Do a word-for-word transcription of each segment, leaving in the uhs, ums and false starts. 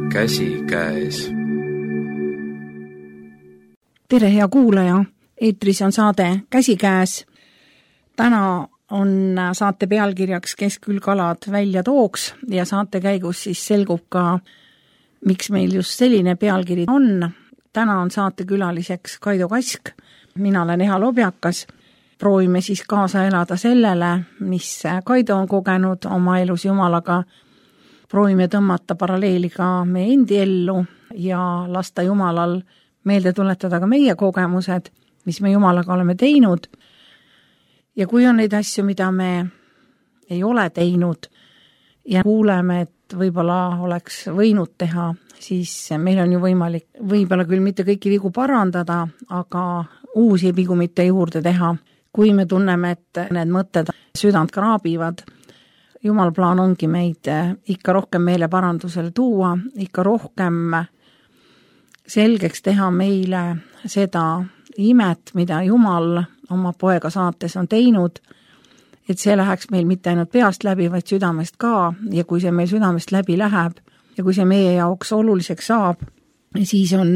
käsikäes. Tere, hea kuulaja! Eetris on saade Käsikäes. Täna on saate pealkirjaks Kes küll kalad välja tooks ja saate käigus siis selgub ka, miks meil just selline pealkiri on. Täna on saate külaliseks Kaido Kask. Mina olen Eha Lobjakas. Proovime siis kaasa elada sellele, mis Kaido on kogenud oma elus Jumalaga. Proovime tõmmata paralleeli ka meie endi ellu ja lasta Jumalal meelde tuletada ka meie kogemused, mis me Jumalaga oleme teinud. Ja kui on neid asju, mida me ei ole teinud ja kuuleme, et võib-olla oleks võinud teha, siis meil on ju võimalik võib-olla küll mitte kõiki vigu parandada, aga uusi vigu mitte juurde teha. Kui me tunneme, et need mõtted südant kraabivad, Jumal plaan ongi meid ikka rohkem meile parandusele tuua, ikka rohkem selgeks teha meile seda imet, mida Jumal oma poega saates on teinud, et see läheks meil mitte ainult peast läbi, vaid südamest ka, ja kui see meil südamest läbi läheb ja kui see meie jaoks oluliseks saab, siis on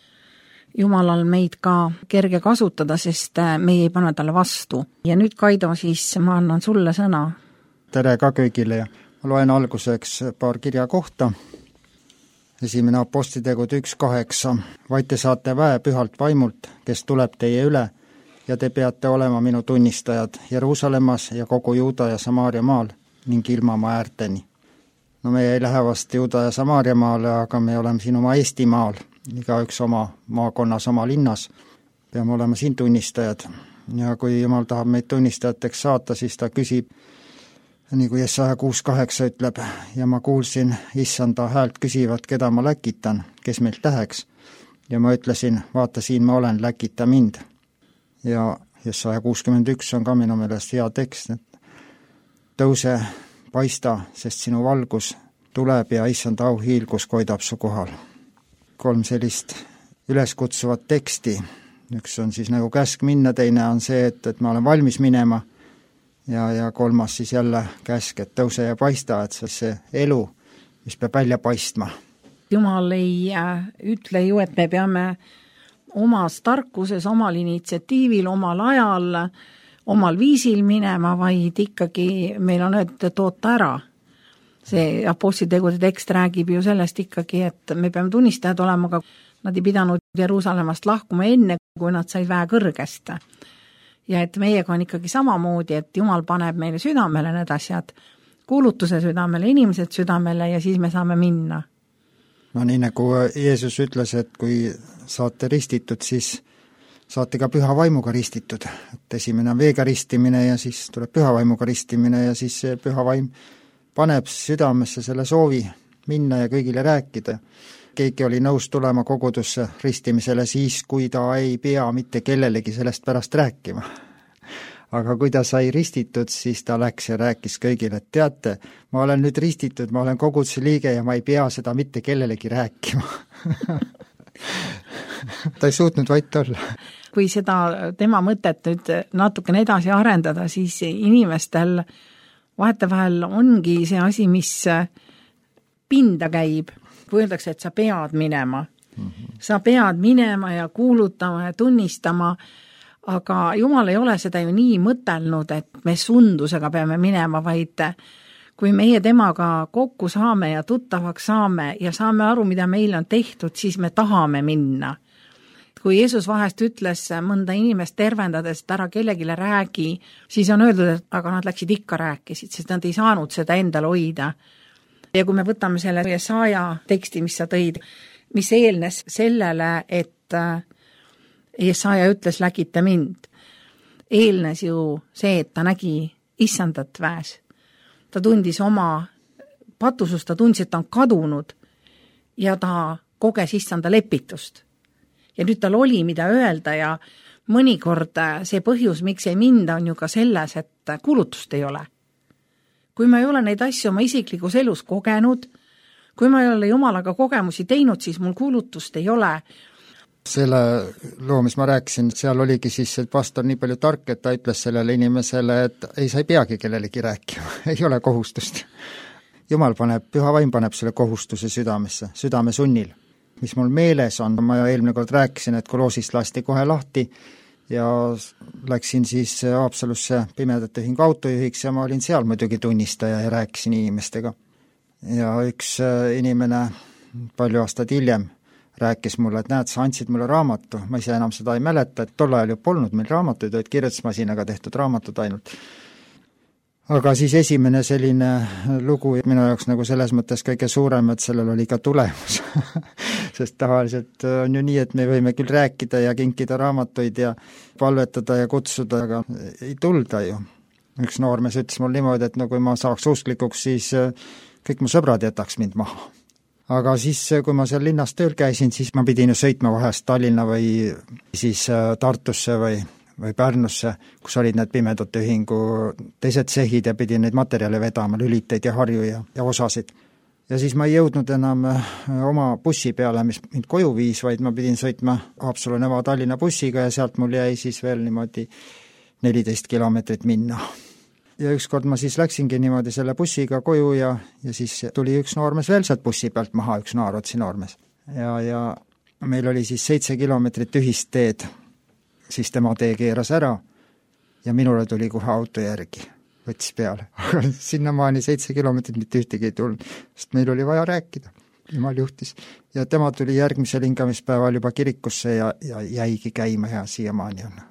Jumalal meid ka kerge kasutada, sest meie ei pane talle vastu. Ja nüüd, Kaido, siis ma annan sulle sõna. Tere ka kõigile ja ma loen alguseks paar kirja kohta. Esimene Apostlitegude üks kaheksa. Vaid te saate väe pühalt vaimult, kes tuleb teie üle, ja te peate olema minu tunnistajad Jeruusalemmas ja kogu Juuda ja Samaaria maal ning ilmamaa äärteni. No me ei lähe vast Juuda ja Samaaria maale, aga me oleme siin oma Eesti maal, igaüks oma maakonnas, oma linnas. Peame olema siin tunnistajad. Ja kui Jumal tahab meid tunnistajateks saata, siis ta küsib, nii kui Jesaja kuus kaheksa ütleb, ja ma kuulsin issanda häält küsivat, keda ma läkitan, kes meilt läheks. Ja ma ütlesin, vaata siin ma olen, läkita mind. Ja Jesaja kuuskümmend üks on ka minu meelest hea tekst, et tõuse, paista, sest sinu valgus tuleb ja issanda auhiilgus koidab su kohal. Kolm sellist üleskutsuvat teksti. Üks on siis nagu käsk minna, teine on see, et, et ma olen valmis minema, Ja, ja kolmas siis jälle käsk, et tõuse ja paista, et see, see elu, mis peab välja paistma. Jumal ei ütle ju, et me peame omas tarkuses, omal initsiatiivil, omal ajal, omal viisil minema, vaid ikkagi meil on öeldud, et oota ära. See Apostlitegude tekst räägib ju sellest ikkagi, et me peame tunnistajad olema, aga nad ei pidanud Jeruusalemmast lahkuma enne, kui nad said väe kõrgest. Ja et meiega on ikkagi samamoodi, et Jumal paneb meile südamele need asjad, kuulutuse südamele, inimesed südamele ja siis me saame minna. No nii nagu Jeesus ütles, et kui saate ristitud, siis saate ka püha vaimuga ristitud. Et esimene on veega ristimine ja siis tuleb püha vaimuga ristimine ja siis see püha vaim paneb südamesse selle soovi minna ja kõigile rääkida. Keegi oli nõus tulema kogudusse ristimisele siis, kui ta ei pea mitte kellelegi sellest pärast rääkima. Aga kui ta sai ristitud, siis ta läks ja rääkis kõigile, et teate, ma olen nüüd ristitud, ma olen koguduse liige ja ma ei pea seda mitte kellelegi rääkima. Ta ei suutnud vait olla. Kui seda tema mõtet nüüd natukene edasi arendada, siis inimestel vahetevahel ongi see asi, mis pinda käib. Kui öeldakse, et sa pead minema. Mm-hmm. Sa pead minema ja kuulutama ja tunnistama, aga Jumal ei ole seda ju nii mõtelnud, et me sundusega peame minema, vaid kui meie temaga kokku saame ja tuttavaks saame ja saame aru, mida meil on tehtud, siis me tahame minna. Kui Jeesus vahest ütles mõnda inimest tervendades, et ära kellegile räägi, siis on öeldud, et aga nad läksid ikka rääkisid, sest nad ei saanud seda endal hoida. Ja kui me võtame selle Jesaja teksti, mis sa tõid, mis eelnes sellele, et Jesaja ütles, läkita mind, eelnes ju see, et ta nägi issandat väes. Ta tundis oma patusust, ta tundis, et ta on kadunud ja ta koges issanda lepitust. Ja nüüd tal oli, mida öelda ja mõnikord see põhjus, miks ei minda, on ju ka selles, et kuulutust ei ole. Kui ma ei ole neid asju oma isiklikus elus kogenud, kui ma ei ole Jumalaga kogemusi teinud, siis mul kuulutust ei ole. Selle loo, mis ma rääkisin, seal oligi siis see pastor nii palju tark, et ta ütles sellele inimesele, et ei, sa ei peagi kellelegi rääkima, ei ole kohustust. Jumal paneb, püha vaim paneb selle kohustuse südamesse, südame sunnil. Mis mul meeles on, ma eelmine kord rääkisin, et Koloosist lasti kohe lahti ja läksin siis Haapsalusse pimedate ühingu autojuhiks ja ma olin seal muidugi tunnistaja ja rääkisin inimestega. Ja üks inimene palju aastad hiljem rääkis mulle, et näed, sa andsid mulle raamatu, ma ise enam seda ei mäleta, et tol ajal ju polnud meil raamatuid, olid kirjutusmasinaga tehtud raamatud ainult. Aga siis esimene selline lugu minu jaoks nagu selles mõttes kõige suurem, et sellel oli ka tulemus. Sest tavaliselt on ju nii, et me võime küll rääkida ja kinkida raamatuid ja palvetada ja kutsuda, aga ei tulda ju. Üks noormees ütles mul niimoodi, et no kui ma saaks usklikuks, siis kõik mu sõbrad jätaks mind maha. Aga siis, kui ma seal linnas tööl käisin, siis ma pidin ju sõitma vahest Tallinna või siis Tartusse või või Pärnusse, kus olid need pimedate ühingu teised sehid ja pidin neid materjale vedama, lüliteid ja harju ja, ja osasid. Ja siis ma ei jõudnud enam oma bussi peale, mis mind koju viis, vaid ma pidin sõitma Haapsalu Neva Tallinna bussiga ja sealt mul jäi siis veel niimoodi neliteist kilomeetrit minna. Ja ükskord ma siis läksingi niimoodi selle bussiga koju ja, ja siis tuli üks noormees veel sealt bussi pealt maha, üks Naarotsi noormees. Ja, ja meil oli siis seitse kilomeetrit ühist teed. Siis tema tee keeras ära ja minule tuli kohe auto järgi, võttis peale. Aga sinnamaani seitse kilomeetrit mitte ühtegi ei tulnud, sest meil oli vaja rääkida. Jumal juhtis. Ja tema tuli järgmisel hingamispäeval juba kirikusse ja, ja jäigi käima ja siiamaani on.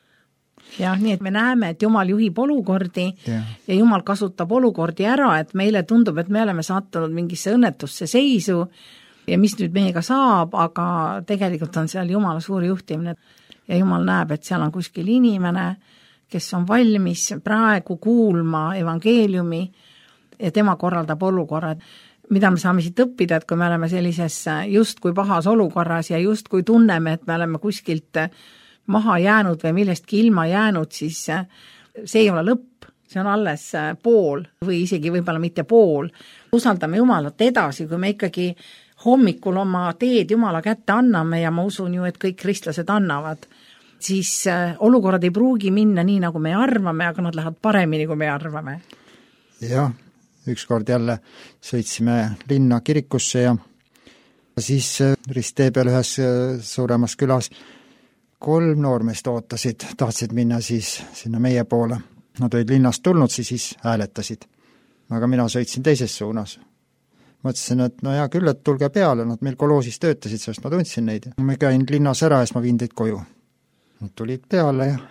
Jah, nii et me näeme, et Jumal juhib olukordi ja. ja Jumal kasutab olukordi ära, et meile tundub, et me oleme sattunud mingisse õnnetusse seisu ja mis nüüd meiega saab, aga tegelikult on seal Jumala suur juhtimine. Ja Jumal näeb, et seal on kuskil inimene, kes on valmis praegu kuulma evangeeliumi ja tema korraldab olukorrad. Mida me saame siit õppida, et kui me oleme sellises just kui pahas olukorras ja just kui tunneme, et me oleme kuskilt maha jäänud või millestki ilma jäänud, siis see ei ole lõpp, see on alles pool või isegi võib-olla mitte pool. Usaldame Jumalat edasi, kui me ikkagi hommikul oma teed Jumala kätte anname ja ma usun ju, et kõik kristlased annavad, siis olukorrad ei pruugi minna nii, nagu me arvame, aga nad lähevad paremini, kui me arvame. Jah, ükskord jälle sõitsime linna kirikusse ja siis risttee peal ühes suuremas külas kolm noormeest ootasid, tahtsid minna siis sinna meie poole. Nad olid linnast tulnud, siis, siis hääletasid. Aga mina sõitsin teises suunas. Mõtlesin, et no hea küll, et tulge peale, nad meil Koloosis töötasid, sest ma tundsin neid. Ma käin linnas ära ja siis ma viin teid koju. Nad tulid peale ja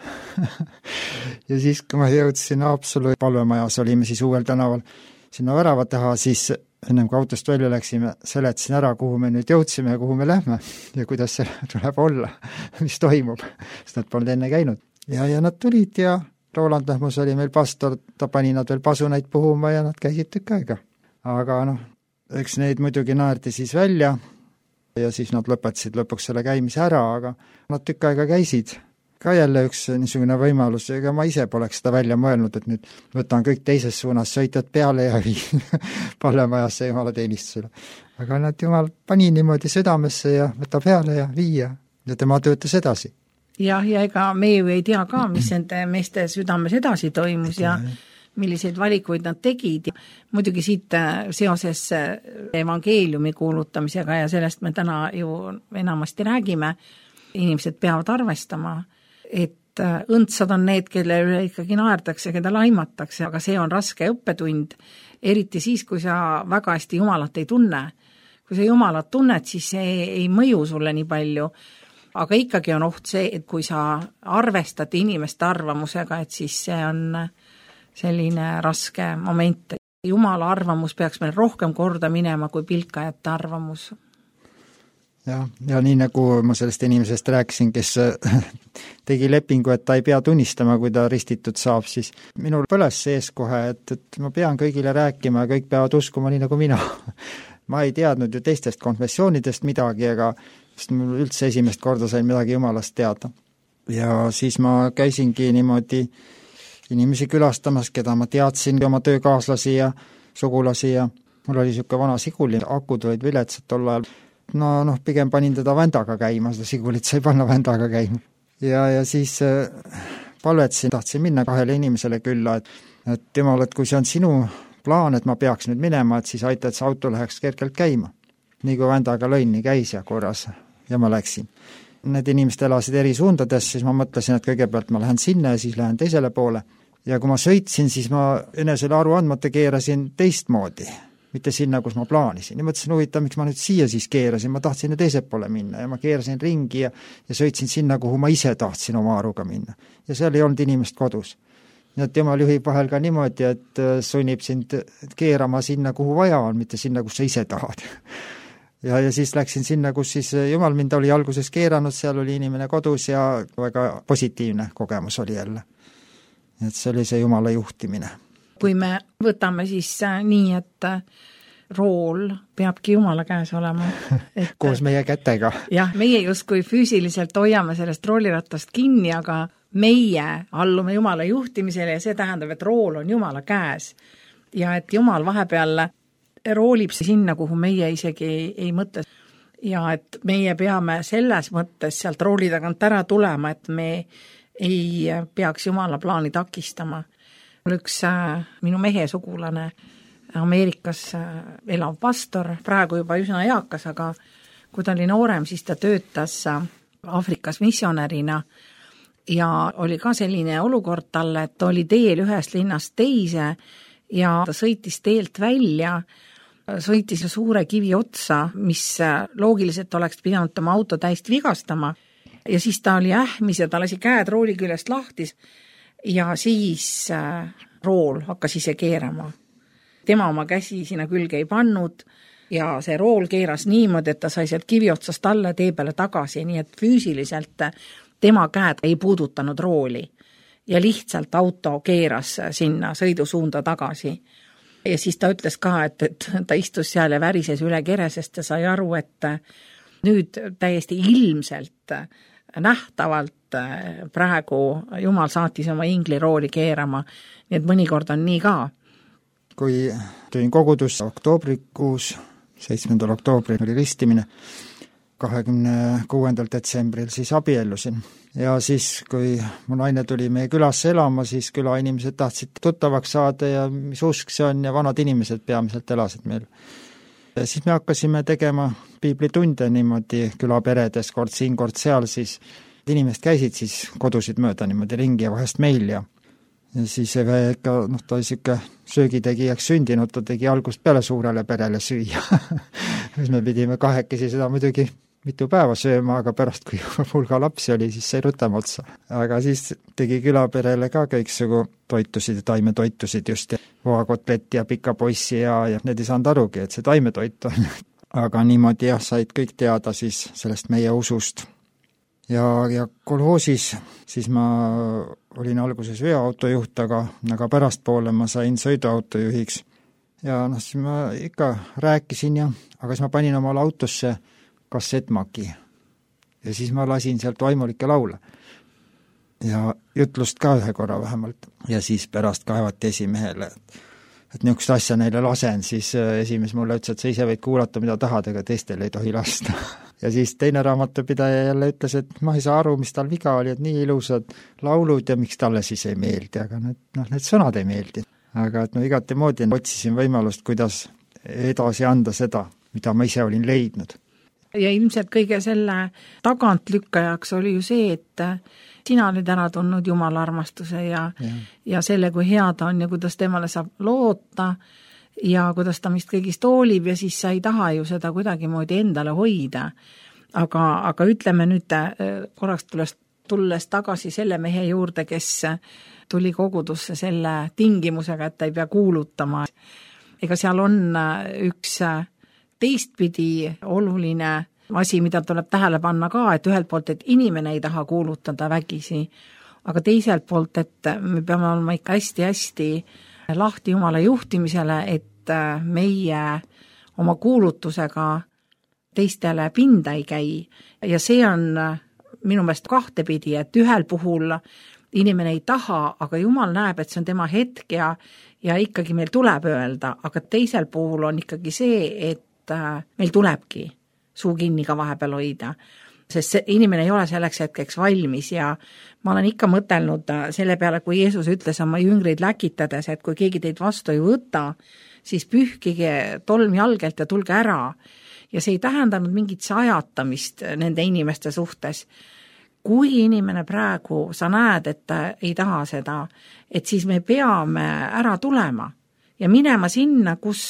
ja siis, kui ma jõudsin Haapsalu palvemajas, olime siis Uuel tänaval sinna värava taha, siis ennem kui autost välja läksime, seletasin ära, kuhu me nüüd jõudsime ja kuhu me lähme ja kuidas see tuleb olla, mis toimub, sest nad polnud enne käinud. Ja, ja nad tulid ja Roland Lähmus oli meil pastor, ta pani nad veel pasunaid puhuma ja nad käisid tükk aega. Aga noh, eks neid muidugi naerdi siis välja ja siis nad lõpetasid lõpuks selle käimise ära, aga nad tükk aega käisid. Ka jälle üks niisugune võimalus, ega ma ise poleks seda välja mõelnud, et nüüd võtan kõik teises suunas sõitjad peale ja viin palvemajasse Jumala teenistusele. Aga nad Jumal pani niimoodi südamesse ja võta peale ja viia ja tema töötas edasi. Jah, ja ega me ju ei tea ka, mis nende meeste südames edasi toimus ja milliseid valikuid nad tegid. Muidugi siit seoses evangeeliumi kuulutamisega ja sellest me täna ju enamasti räägime, inimesed peavad arvestama, et õndsad on need, kelle üle ikkagi naerdakse, keda laimatakse, aga see on raske õppetund, eriti siis, kui sa väga hästi Jumalat ei tunne. Kui sa Jumalat tunned, siis see ei mõju sulle nii palju, aga ikkagi on oht see, et kui sa arvestad inimeste arvamusega, et siis see on selline raske moment. Jumala arvamus peaks meil rohkem korda minema kui pilkajate arvamus. Ja, ja nii nagu ma sellest inimesest rääkisin, kes tegi lepingu, et ta ei pea tunnistama, kui ta ristitud saab, siis minul põles sees kohe, et, et ma pean kõigile rääkima ja kõik peavad uskuma nii nagu mina. Ma ei teadnud ju teistest konfessioonidest midagi, ega sest mul üldse esimest korda sain midagi Jumalast teada. Ja siis ma käisingi niimoodi inimesi külastamas, keda ma teadsin, oma töökaaslasi ja sugulasi ja mul oli siuke vana siguli, akud olid viletsad tol ajal. No, noh, pigem panin teda vändaga käima, seda sigulit sai panna vändaga käima. Ja, ja siis palvetsin, tahtsin minna kahele inimesele külla, et, et Jumal, et kui see on sinu plaan, et ma peaks nüüd minema, et siis aita, et see auto läheks kergelt käima. Nii kui vändaga lõin, nii käis ja korras ja ma läksin. Need inimesed elasid eri suundades, siis ma mõtlesin, et kõigepealt ma lähen sinna ja siis lähen teisele poole. Ja kui ma sõitsin, siis ma enesele aru andmata keerasin teistmoodi, mitte sinna, kus ma plaanisin. Ja mõtlesin, huvitav, miks ma nüüd siia siis keerasin, ma tahtsin teise poole minna ja ma keerasin ringi ja, ja sõitsin sinna, kuhu ma ise tahtsin oma aruga minna. Ja seal ei olnud inimest kodus. Nii et jumal juhib vahel ka niimoodi, et sunnib sind keerama sinna, kuhu vaja on, mitte sinna, kus sa ise tahad. Ja, ja siis läksin sinna, kus siis jumal mind oli alguses keeranud, seal oli inimene kodus ja väga positiivne kogemus oli jälle. Et see oli see jumala juhtimine. Kui me võtame siis nii, et rool peabki jumala käes olema. Et, koos meie kätega. Jah, meie justkui füüsiliselt hoiame sellest rooliratast kinni, aga meie allume jumala juhtimisele ja see tähendab, et rool on jumala käes. Ja et jumal vahepeal roolib sinna, kuhu meie isegi ei, ei mõtle. Ja et meie peame selles mõttes sealt rooli tagant ära tulema, et me ei peaks jumala plaani takistama. Üks äh, minu mehe sugulane Ameerikas äh, elav pastor, praegu juba üsna eakas, aga kui ta oli noorem, siis ta töötas äh, Aafrikas missionärina ja oli ka selline olukord talle, et ta oli teel ühest linnast teise ja ta sõitis teelt välja, sõitis suure kivi otsa, mis loogiliselt oleks pidanud tema auto täist vigastama ja siis ta oli ähmis ja ta lasi käed rooli küljest lahtis ja siis äh, rool hakkas ise keerama. Tema oma käsi sinna külge ei pannud ja see rool keeras niimoodi, et ta sai sealt kivi otsast alla tee peale tagasi, nii et füüsiliselt tema käed ei puudutanud rooli ja lihtsalt auto keeras sinna sõidusuunda tagasi. Ja siis ta ütles ka, et, et ta istus seal ja värises üle keresest ja sai aru, et nüüd täiesti ilmselt nähtavalt praegu jumal saatis oma ingli rooli keerama, nii et mõnikord on nii ka. Kui tõin kogudus oktoobrikuus, seitsmendal oktoobril oli ristimine, kahekümne kuuendal detsembril siis abiellusin. Ja siis, kui mu naine tuli meie külasse elama, siis küla inimesed tahtsid tuttavaks saada ja mis usk see on ja vanad inimesed peamiselt elasid meil. Ja siis me hakkasime tegema piiblitunde niimoodi külaperedes, kord siin, kord seal, siis inimesed käisid siis kodusid mööda niimoodi ringi ja vahest meil ja, ja siis ikka, noh, ta oli siuke söögitegijaks sündinud, ta tegi algust peale suurele perele süüa. Siis me pidime kahekesi seda muidugi mitu päeva sööma, aga pärast, kui hulga lapsi oli, siis sai rutem otsa. Aga siis tegi külaperele ka kõiksugu toitusid ja taimetoitusid just, voakotletti ja pikapoissi ja, ja need ei saanud arugi, et see taimetoit on. Aga niimoodi jah, said kõik teada siis sellest meie usust. Ja, ja kolhoosis siis ma olin alguses veoautojuht, aga, aga pärast poole ma sain sõiduautojuhiks. Ja noh, siis ma ikka rääkisin ja, aga siis ma panin omale autosse kassetmaki. Ja siis ma lasin sealt vaimulikke laule. Ja jutlust ka ühe korra vähemalt. Ja siis pärast kaevati esimehele, et, et niisugust asja neile lasen, siis esimees mulle ütles, et sa ise võid kuulata, mida tahad, ega teistel ei tohi lasta. Ja siis teine raamatupidaja jälle ütles, et ma ei saa aru, mis tal viga oli, et nii ilusad laulud ja miks talle siis ei meeldi, aga need, noh, need sõnad ei meeldi. Aga et no igati moodi otsisin võimalust, kuidas edasi anda seda, mida ma ise olin leidnud. Ja ilmselt kõige selle tagantlükkajaks oli ju see, et sina olid ära tundnud Jumala armastuse ja, ja. ja selle, kui hea ta on ja kuidas temale saab loota ja kuidas ta mist kõigist hoolib ja siis sa ei taha ju seda kuidagimoodi endale hoida. Aga, aga ütleme nüüd korraks tulles, tulles tagasi selle mehe juurde, kes tuli kogudusse selle tingimusega, et ta ei pea kuulutama. Ega seal on üks teistpidi oluline asi, mida tuleb tähele panna ka, et ühelt poolt, et inimene ei taha kuulutada vägisi, aga teiselt poolt, et me peame olema ikka hästi-hästi lahti Jumala juhtimisele, et meie oma kuulutusega teistele pinda ei käi. Ja see on minu meelest kahtepidi, et ühel puhul inimene ei taha, aga Jumal näeb, et see on tema hetk ja, ja ikkagi meil tuleb öelda, aga teisel puhul on ikkagi see, et meil tulebki suu kinni ka vahepeal hoida. sest see inimene ei ole selleks hetkeks valmis ja ma olen ikka mõtelnud selle peale, kui Jeesus ütles oma jüngreid läkitades, et kui keegi teid vastu ei võta, siis pühkige tolm jalgelt ja tulge ära. Ja see ei tähendanud mingit sajatamist nende inimeste suhtes. Kui inimene praegu, sa näed, et ta ei taha seda, et siis me peame ära tulema ja minema sinna, kus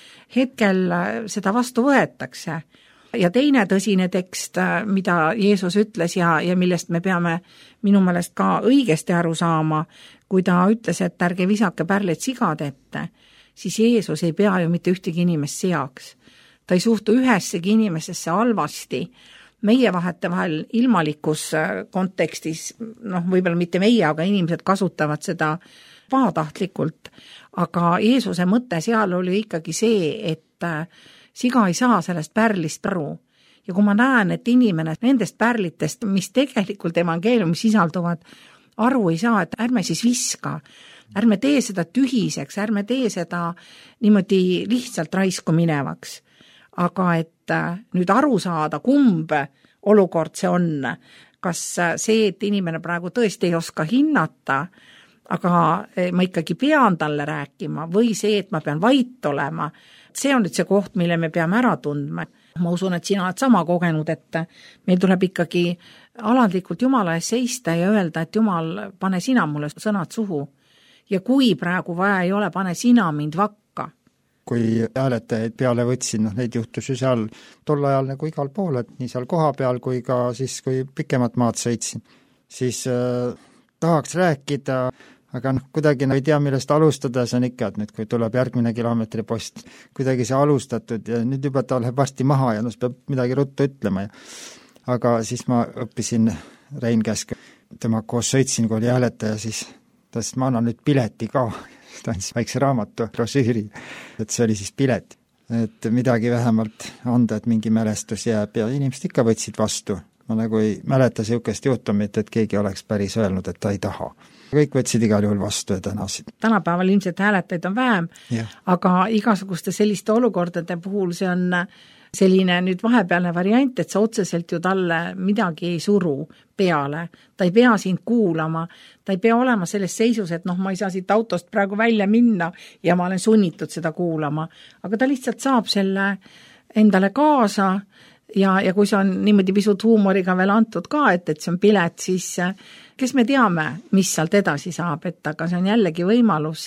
hetkel seda vastu võetakse. Ja teine tõsine tekst, mida Jeesus ütles ja, ja millest me peame minu meelest ka õigesti aru saama, kui ta ütles, et ärge visake pärleid sigade ette, siis Jeesus ei pea ju mitte ühtegi inimest seaks. Ta ei suhtu ühessegi inimesesse halvasti. Meie vahete vahel ilmalikus kontekstis, noh võib-olla mitte meie, aga inimesed kasutavad seda pahatahtlikult, aga Jeesuse mõte seal oli ikkagi see, et siga ei saa sellest pärlist aru. Ja kui ma näen, et inimene nendest pärlitest, mis tegelikult evangeeliumis sisalduvad, aru ei saa, et ärme siis viska, ärme tee seda tühiseks, ärme tee seda niimoodi lihtsalt raisku minevaks. Aga et nüüd aru saada, kumb olukord see on, kas see, et inimene praegu tõesti ei oska hinnata, aga ma ikkagi pean talle rääkima või see, et ma pean vait olema, see on nüüd see koht, mille me peame ära tundma. Ma usun, et sina oled sama kogenud, et meil tuleb ikkagi alandlikult Jumala ees seista ja öelda, et Jumal, pane sina mulle sõnad suhu. Ja kui praegu vaja ei ole, pane sina mind vakka. Kui hääletajaid peale võtsin, noh neid juhtus ju seal tol ajal nagu igal pool, et nii seal koha peal kui ka siis, kui pikemat maad sõitsin, siis äh, tahaks rääkida, aga noh, kuidagi no, ei tea, millest alustada, see on ikka, et nüüd, kui tuleb järgmine kilomeetri post, kuidagi see alustatud ja nüüd juba ta läheb varsti maha ja noh, peab midagi ruttu ütlema. Ja aga siis ma õppisin Rein käsk, tema koos sõitsin, kui oli hääletaja, siis ta ütles, ma annan nüüd pileti ka, ta andis väikse raamatu, brosüüri, et see oli siis pilet, et midagi vähemalt anda, et mingi mälestus jääb ja inimesed ikka võtsid vastu. Ma nagu ei mäleta siukest juhtumit, et keegi oleks päris öelnud, et ta ei taha. Kõik võtsid igal juhul vastu ja tänasid. Tänapäeval ilmselt hääletajaid on vähem, yeah. Aga igasuguste selliste olukordade puhul see on selline nüüd vahepealne variant, et sa otseselt ju talle midagi ei suru peale. Ta ei pea sind kuulama, ta ei pea olema selles seisus, et noh, ma ei saa siit autost praegu välja minna ja ma olen sunnitud seda kuulama. Aga ta lihtsalt saab selle endale kaasa ja, ja kui see on niimoodi pisut huumoriga veel antud ka, et, et see on pilet, siis kes me teame, mis sealt edasi saab, et aga see on jällegi võimalus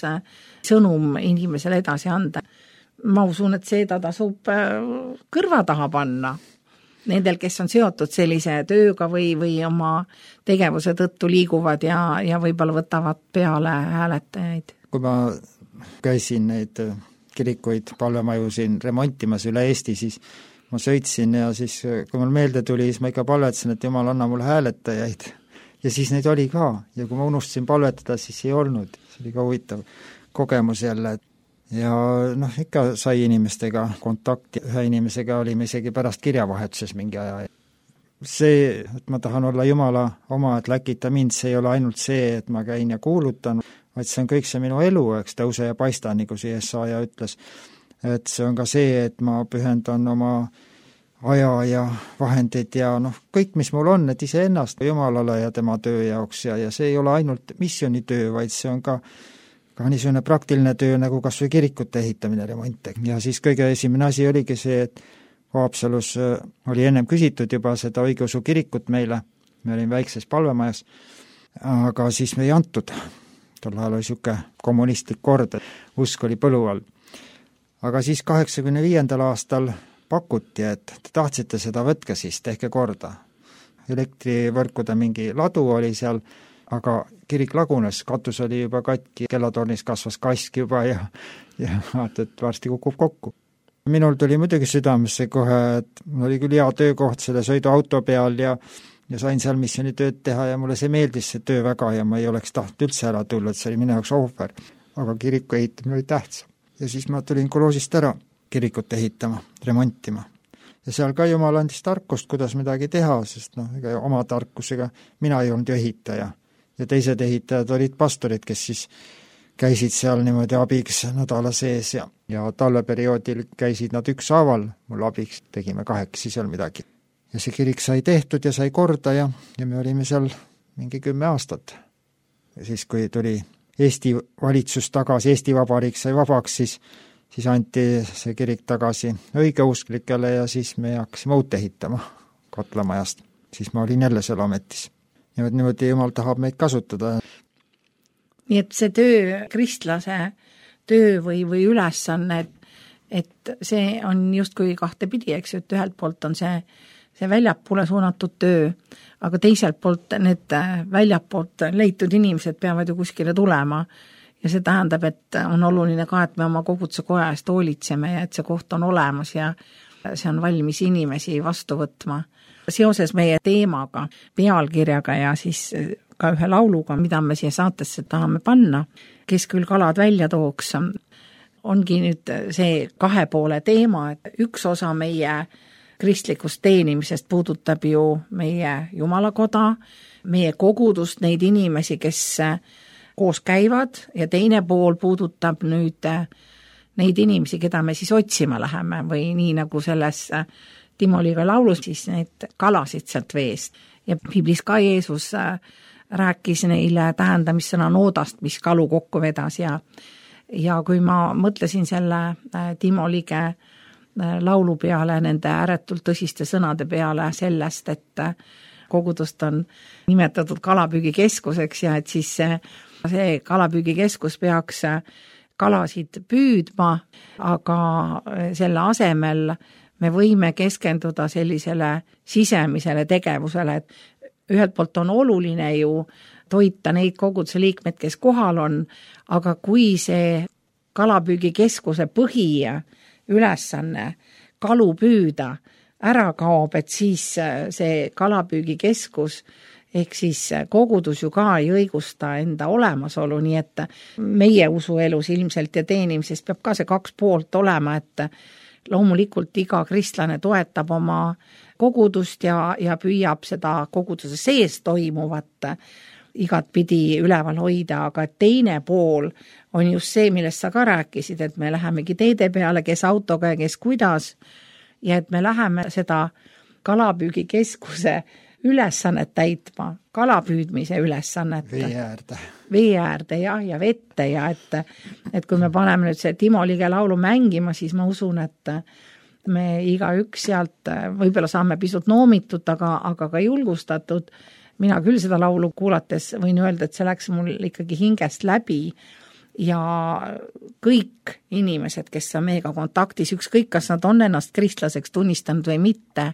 sõnum inimesele edasi anda. Ma usun, et seda tasub kõrva taha panna nendel, kes on seotud sellise tööga või, või oma tegevuse tõttu liiguvad ja, ja võib-olla võtavad peale hääletajaid. Kui ma käisin neid kirikuid, palvemaju siin remontimas üle Eesti, siis ma sõitsin ja siis, kui mul meelde tuli, siis ma ikka palvetasin, et Jumal, anna mulle hääletajaid. Ja siis neid oli ka. Ja kui ma unustasin palvetada, siis ei olnud. See oli ka huvitav kogemus jälle. Ja noh, ikka sai inimestega kontakti. Ühe inimesega olime isegi pärast kirjavahetuses mingi aja. See, et ma tahan olla Jumala oma, et läkita mind, see ei ole ainult see, et ma käin ja kuulutan, vaid see on kõik see minu elu, eks tõuse ja paista, nagu see Jesaja ütles. Et see on ka see, et ma pühendan oma aja ja vahendid ja noh, kõik, mis mul on, et ise ennast Jumalale ja tema töö jaoks ja, ja see ei ole ainult missioonitöö, vaid see on ka, ka niisugune praktiline töö, nagu kas või kirikute ehitamine, remont. Ja siis kõige esimene asi oligi see, et Haapsalus oli ennem küsitud juba seda õigeusu kirikut meile, me olime väikses palvemajas, aga siis me ei antud. Tol ajal oli siuke kommunistlik kord, usk oli põlu all. Aga siis kaheksakümne viiendal aastal pakuti, et te tahtsite seda võtke siis, tehke korda. Elektrivõrkude mingi ladu oli seal, aga kirik lagunes, katus oli juba katki, kellatornis kasvas kask juba ja, ja vaata, et varsti kukub kokku. Minul tuli muidugi südamesse kohe, et mul oli küll hea töökoht selle sõiduauto peal ja, ja sain seal missioonitööd teha ja mulle see meeldis see töö väga ja ma ei oleks tahtnud üldse ära tulla, et see oli minu jaoks ohver. Aga kiriku ehitamine oli tähtsam. Ja siis ma tulin Koloosist ära kirikut ehitama, remontima. Ja seal ka Jumal andis tarkust, kuidas midagi teha, sest noh, ega oma tarkusega mina ei olnud ju ehitaja. Ja teised ehitajad olid pastorid, kes siis käisid seal niimoodi abiks nädala sees ja, ja talveperioodil käisid nad ükshaaval mul abiks, tegime kahekesi seal midagi. ja see kirik sai tehtud ja sai korda ja, ja me olime seal mingi kümme aastat. Ja siis, kui tuli Eesti valitsus tagasi, Eesti Vabariik sai vabaks, siis, siis anti see kirik tagasi õigeusklikele ja siis me hakkasime uut ehitama Kotlamajast. Siis ma olin jälle seal ametis. Ja niimoodi Jumal tahab meid kasutada. Nii et see töö, kristlase töö või, või ülesanne, et, et see on justkui kahte pidi, eks, et ühelt poolt on see, see väljapoole suunatud töö, aga teiselt poolt need väljapoolt leitud inimesed peavad ju kuskile tulema ja see tähendab, et on oluline ka, et me oma koguduse koja eest hoolitseme ja et see koht on olemas ja see on valmis inimesi vastu võtma. Seoses meie teemaga, pealkirjaga ja siis ka ühe lauluga, mida me siia saatesse tahame panna, kes küll kalad välja tooks, ongi nüüd see kahe poole teema, et üks osa meie kristlikust teenimisest puudutab ju meie Jumalakoda, meie kogudust, neid inimesi, kes koos käivad ja teine pool puudutab nüüd neid inimesi, keda me siis otsima läheme või nii nagu selles Timo Liiga laulus, siis need kalasid sealt veest. Ja Biblis ka Jeesus rääkis neile tähendamissõna noodast, mis kalu kokku vedas ja, ja kui ma mõtlesin selle Timo Liige laulu peale, nende ääretult tõsiste sõnade peale sellest, et kogudust on nimetatud kalapüügikeskuseks ja et siis see, see kalapüügikeskus peaks kalasid püüdma, aga selle asemel me võime keskenduda sellisele sisemisele tegevusele, et ühelt poolt on oluline ju toita neid koguduse liikmed, kes kohal on, aga kui see kalapüügikeskuse põhi ülesanne kalu püüda ära kaob, et siis see kalapüügikeskus ehk siis kogudus ju ka ei õigusta enda olemasolu, nii et meie usuelus ilmselt ja teenimises peab ka see kaks poolt olema, et loomulikult iga kristlane toetab oma kogudust ja, ja püüab seda koguduse sees toimuvat igat pidi üleval hoida, aga teine pool on just see, millest sa ka rääkisid, et me lähemegi teede peale, kes autoga ja kes kuidas, ja et me läheme seda kalapüügikeskuse ülesannet täitma, kalapüüdmise ülesannet. Vee äärde. Vee äärde, jah, ja vette, ja et, et kui me paneme nüüd see Timo Liige laulu mängima, siis ma usun, et me iga üks sealt võib-olla saame pisut noomitud, aga, aga ka julgustatud. Mina küll seda laulu kuulates võin öelda, et see läks mul ikkagi hingest läbi ja kõik inimesed, kes on meiega kontaktis, ükskõik kas nad on ennast kristlaseks tunnistanud või mitte,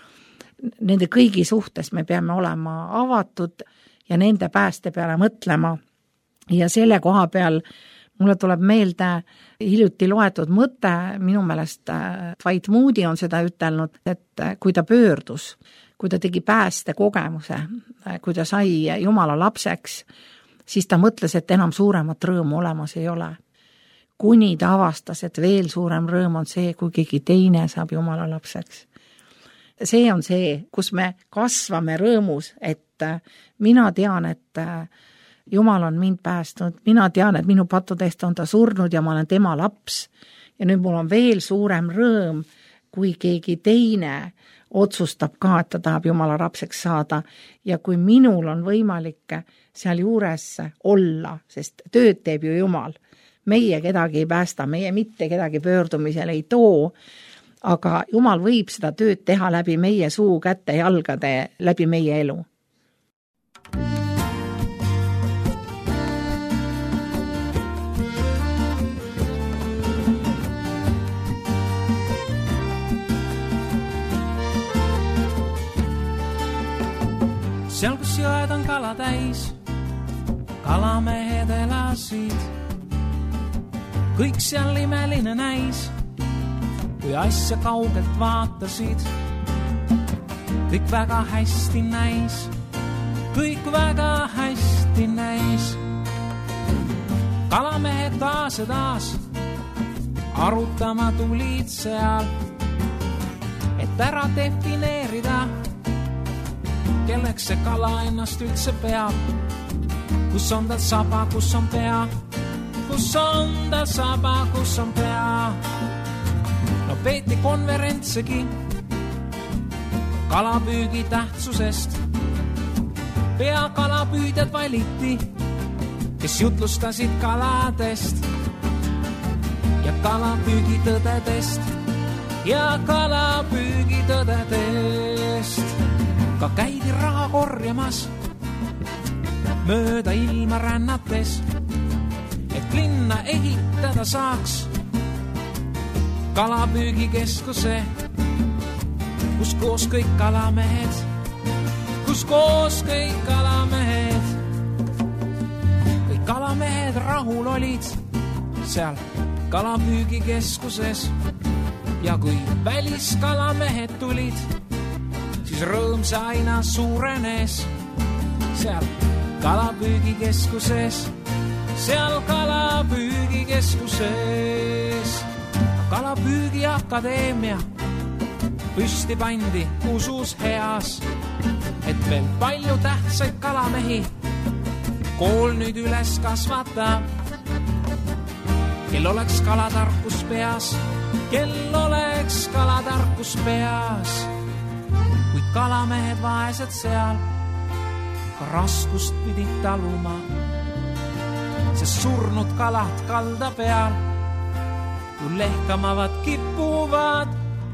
nende kõigi suhtes me peame olema avatud ja nende pääste peale mõtlema. Ja selle koha peal mulle tuleb meelde hiljuti loetud mõte, minu meelest Dwight Moody on seda ütelnud, et kui ta pöördus, kui ta tegi pääste kogemuse, kui ta sai Jumala lapseks, siis ta mõtles, et enam suuremat rõõmu olemas ei ole. Kuni ta avastas, et veel suurem rõõm on see, kui keegi teine saab Jumala lapseks. See on see, kus me kasvame rõõmus, et mina tean, et Jumal on mind päästnud, mina tean, et minu patudest on ta surnud ja ma olen tema laps. Ja nüüd mul on veel suurem rõõm, kui keegi teine otsustab ka, et ta tahab Jumala lapseks saada. Ja kui minul on võimalik seal juures olla, sest tööd teeb ju Jumal. Meie kedagi ei päästa, meie mitte kedagi pöördumisel ei too, aga Jumal võib seda tööd teha läbi meie suu, kätte, jalgade, läbi meie elu. Seal, kus jõed on kala täis, kalamehed elasid. Kõik seal imeline näis, kui asja kaugelt vaatasid. Kõik väga hästi näis, kõik väga hästi näis. Kalamehed taas ja taas arutama tulid seal, et ära defineerida, kelleks see kala ennast üldse peab. Kus on tal saba, kus on pea, kus on tal saba, kus on pea. No peeti konverentsegi, kalapüügi tähtsusest. Pea kalapüüdjad valiti, kes jutlustasid kaladest ja kalapüügi tõdedest ja kalapüügi tõdedest. Ka käidi raha korjamas mööda ilma rännates, et linna ehitada saaks kalapüügikeskuse, kus koos kõik kalamehed, kus koos kõik kalamehed, kõik kalamehed rahul olid seal kalapüügikeskuses. Ja kui väliskalamehed tulid, siis rõõm see aina suurenes seal kalapüügikeskuses, seal kalapüügikeskuses. Kalapüügiakadeemia püsti pandi usus heas, et veel palju tähtsaid kalamehi kool nüüd üles kasvatab. Kel oleks kalatarkus peas, kel oleks kalatarkus peas, kuid kalamehed vaesed seal ka raskust pidid taluma, sest surnud kalad kalda peal kui lehkamavad kipuvad.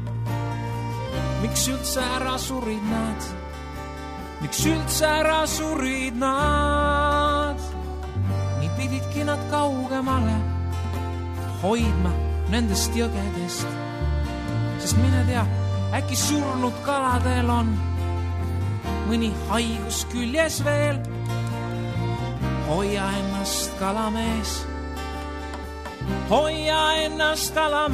Miks üldse ära surid nad? Miks üldse ära surid nad? Nii pididki nad kaugemale hoidma nendest jõgedest, sest mine tea, äkki surnud kaladel on mõni haigus küljes veel. Hoia ennast kalamees, hoia ennast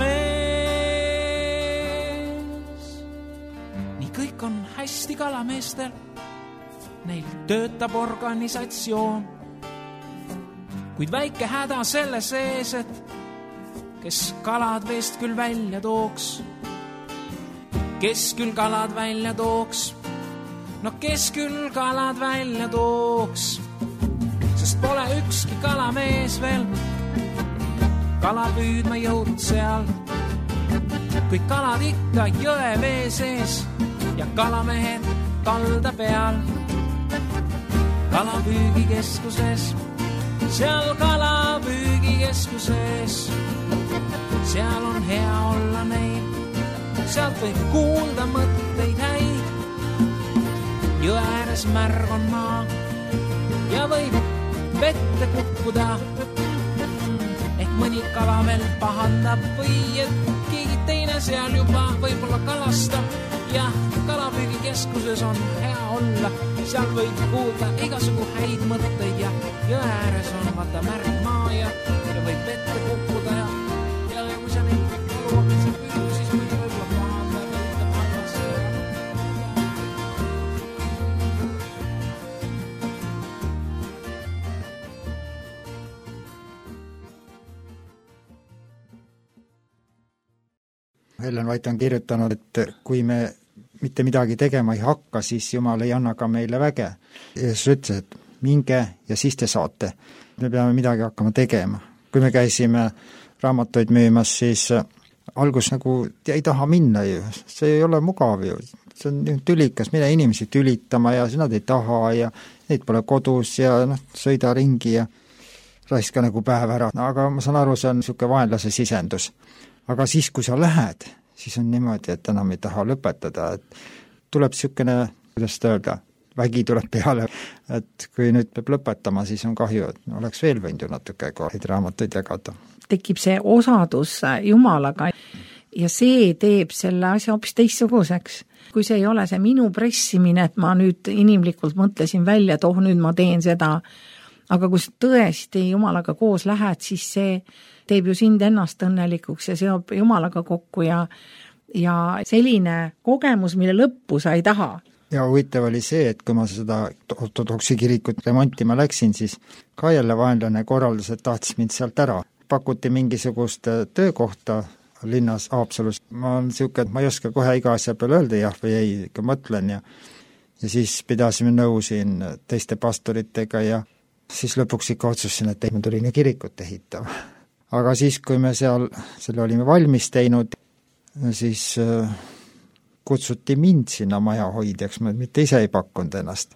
kalamees. Nii kõik on hästi kalameestel, neil töötab organisatsioon, kuid väike häda selle sees, et kes kalad veest küll välja tooks, kes küll kalad välja tooks, no kes küll kalad välja tooks, sest pole ükski kalamees veel kala püüdma jõudnud seal. Kõik kalad ikka jõe vee sees ja kalamehed kalda peal. Kalapüügikeskuses, seal kalapüügikeskuses, seal on hea olla neil, sealt võib kuulda mõtteid häid. Jõe ääres märg on maa ja võib vette kukkuda, ehk mõni kala veel pahandab või et keegi teine seal juba võib-olla kalastab. Ja kalapüügikeskuses on hea olla, seal võib kuulda igasugu häid mõtteid ja jõe ääres on vaata märg maa ja, ja võib vette kukkuda ja, ja, ja kui sa neid kalapüügise püüd, siis võib võib-olla pahandab ja ütleb halvasse. Ellen White on kirjutanud, et kui me mitte midagi tegema ei hakka, siis Jumal ei anna ka meile väge. Jeesus ütles, et minge ja siis te saate. Me peame midagi hakkama tegema. Kui me käisime raamatuid müümas, siis algus nagu ei taha minna ju. See ei ole mugav ju. See on tülikas, mine inimesi tülitama ja nad ei taha ja neid pole kodus ja noh, sõida ringi ja raiska nagu päev ära. Aga ma saan aru, see on niisugune vaenlase sisendus. Aga siis, kui sa lähed, siis on niimoodi, et enam ei taha lõpetada, et tuleb niisugune, kuidas seda öelda, vägi tuleb peale, et kui nüüd peab lõpetama, siis on kahju, et oleks veel võinud ju natuke neid raamatuid jagada. Tekib see osadus Jumalaga ja see teeb selle asja hoopis teistsuguseks. Kui see ei ole see minu pressimine, et ma nüüd inimlikult mõtlesin välja, et oh, nüüd ma teen seda, aga kui tõesti Jumalaga koos lähed, siis see teeb ju sind ennast õnnelikuks ja seob Jumalaga kokku ja, ja selline kogemus, mille lõppu sa ei taha. Ja huvitav oli see, et kui ma seda ortodoksi kirikut remontima läksin, siis ka jälle vaenlane korraldas, et tahtis mind sealt ära. Pakuti mingisugust töökohta linnas Haapsalus. Ma olen niisugune, et ma ei oska kohe iga asja peale öelda jah või ei, ikka mõtlen ja, ja siis pidasime nõu siin teiste pastoritega ja siis lõpuks ikka otsusin, et ma tulin ju kirikut ehitama. Aga siis, kui me seal selle olime valmis teinud, siis kutsuti mind sinna maja hoidjaks, ma mitte ise ei pakkunud ennast.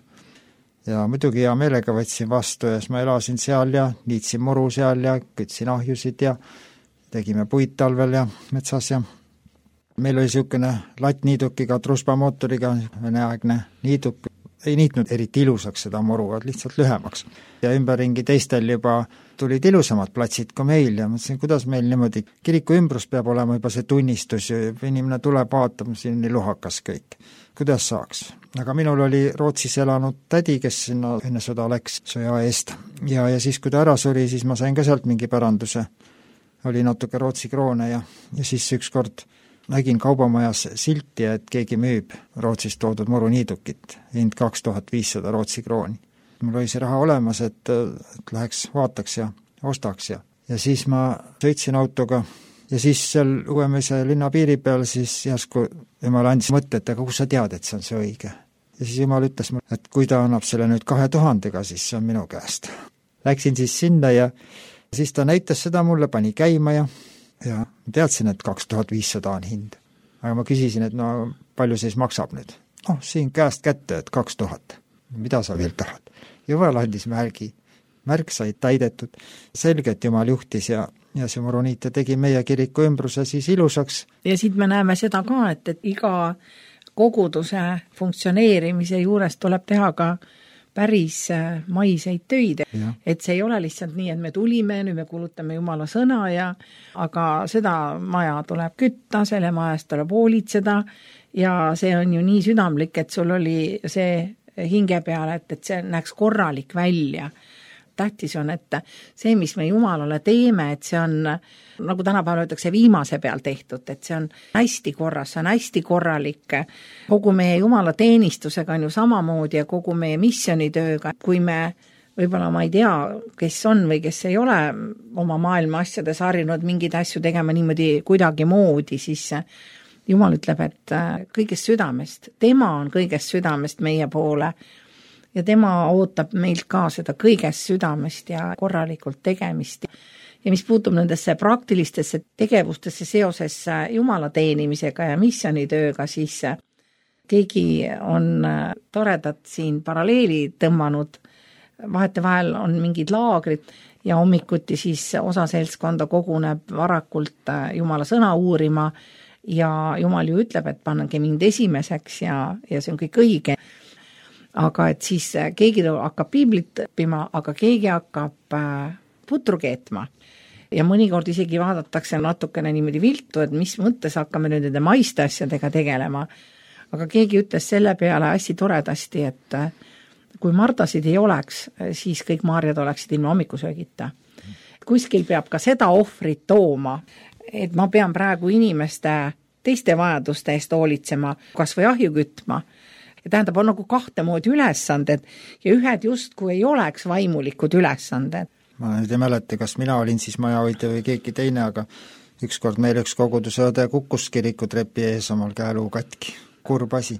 Ja muidugi hea meelega võtsin vastu ja siis ma elasin seal ja niitsin muru seal ja kütsin ahjusid ja tegime puid talvel ja metsas ja meil oli niisugune lattniidukiga, truspamootoriga, veneaegne niiduk, ei niitnud eriti ilusaks seda muru, vaid lihtsalt lühemaks. Ja ümberringi teistel juba tulid ilusamad platsid kui meil ja mõtlesin, kuidas meil niimoodi, kiriku ümbrus peab olema juba see tunnistus ja inimene tuleb vaatama, siin nii luhakas kõik. Kuidas saaks? Aga minul oli Rootsis elanud tädi, kes sinna enne sõda läks sõja eest ja, ja siis, kui ta ära suri, siis ma sain ka sealt mingi päranduse. Oli natuke Rootsi kroone ja, ja siis ükskord nägin kaubamajas silti, et keegi müüb Rootsist toodud muruniidukit, hind kaks tuhat viissada Rootsi krooni. Mul oli see raha olemas, et, et läheks vaataks ja ostaks ja, ja siis ma sõitsin autoga ja siis seal Uuemise linna piiri peal siis järsku Jumal andis mõtte, et aga kus sa tead, et see on see õige. Ja siis Jumal ütles mulle, et kui ta annab selle nüüd kahe tuhandega, siis see on minu käest. Läksin siis sinna ja siis ta näitas seda mulle, pani käima ja ja ma teadsin, et kaks tuhat viissada on hind. Aga ma küsisin, et no palju siis maksab nüüd? Oh, siin käest kätte, et kaks tuhat. Mida sa veel tahad? Jumal andis märgi. Märk sai täidetud. Selge, et Jumal juhtis ja, ja see muruniite tegi meie kiriku ümbruse siis ilusaks. Ja siit me näeme seda ka, et, et iga koguduse funktsioneerimise juures tuleb teha ka päris maiseid töid, ja. Et see ei ole lihtsalt nii, et me tulime, nüüd me kulutame Jumala sõna ja aga seda maja tuleb kütta, selle majast tuleb hoolitseda ja see on ju nii südamlik, et sul oli see hinge peale, et, et see näeks korralik välja. Tähtis on, et see, mis me Jumalale teeme, et see on, nagu tänapäeval öeldakse, viimase peal tehtud, et see on hästi korras, see on hästi korralik. Kogu meie Jumala teenistusega on ju samamoodi ja kogu meie missionitööga, kui me võib-olla ma ei tea, kes on või kes ei ole oma maailma asjades harjunud mingeid asju tegema niimoodi kuidagi moodi, siis Jumal ütleb, et kõigest südamest, tema on kõigest südamest meie poole ja tema ootab meilt ka seda kõigest südamest ja korralikult tegemist. Ja mis puutub nendesse praktilistesse tegevustesse seoses Jumala teenimisega ja missionitööga, siis keegi on toredat siin paralleeli tõmmanud, vahetevahel on mingid laagrid ja hommikuti siis osa seltskonda koguneb varakult Jumala sõna uurima ja Jumal ju ütleb, et pannange mind esimeseks ja, ja see on kõik õige. Aga et siis keegi hakkab piiblit õppima, aga keegi hakkab putru keetma. Ja mõnikord isegi vaadatakse natukene niimoodi viltu, et mis mõttes hakkame nüüd nende maiste asjadega tegelema. Aga keegi ütles selle peale hästi toredasti, et kui Mardasid ei oleks, siis kõik Maarjad oleksid ilma hommikusöögita. Kuskil peab ka seda ohvrit tooma, et ma pean praegu inimeste teiste vajaduste eest hoolitsema, kas või ahju kütma. Ja tähendab, on nagu kahte moodi ülesanded ja ühed justkui ei oleks vaimulikud ülesanded. Ma nüüd ei mäleta, kas mina olin siis majahoidja või keegi teine, aga ükskord meil üks koguduse õde kukkus kiriku trepi ees omal käeluu katki. Kurb asi.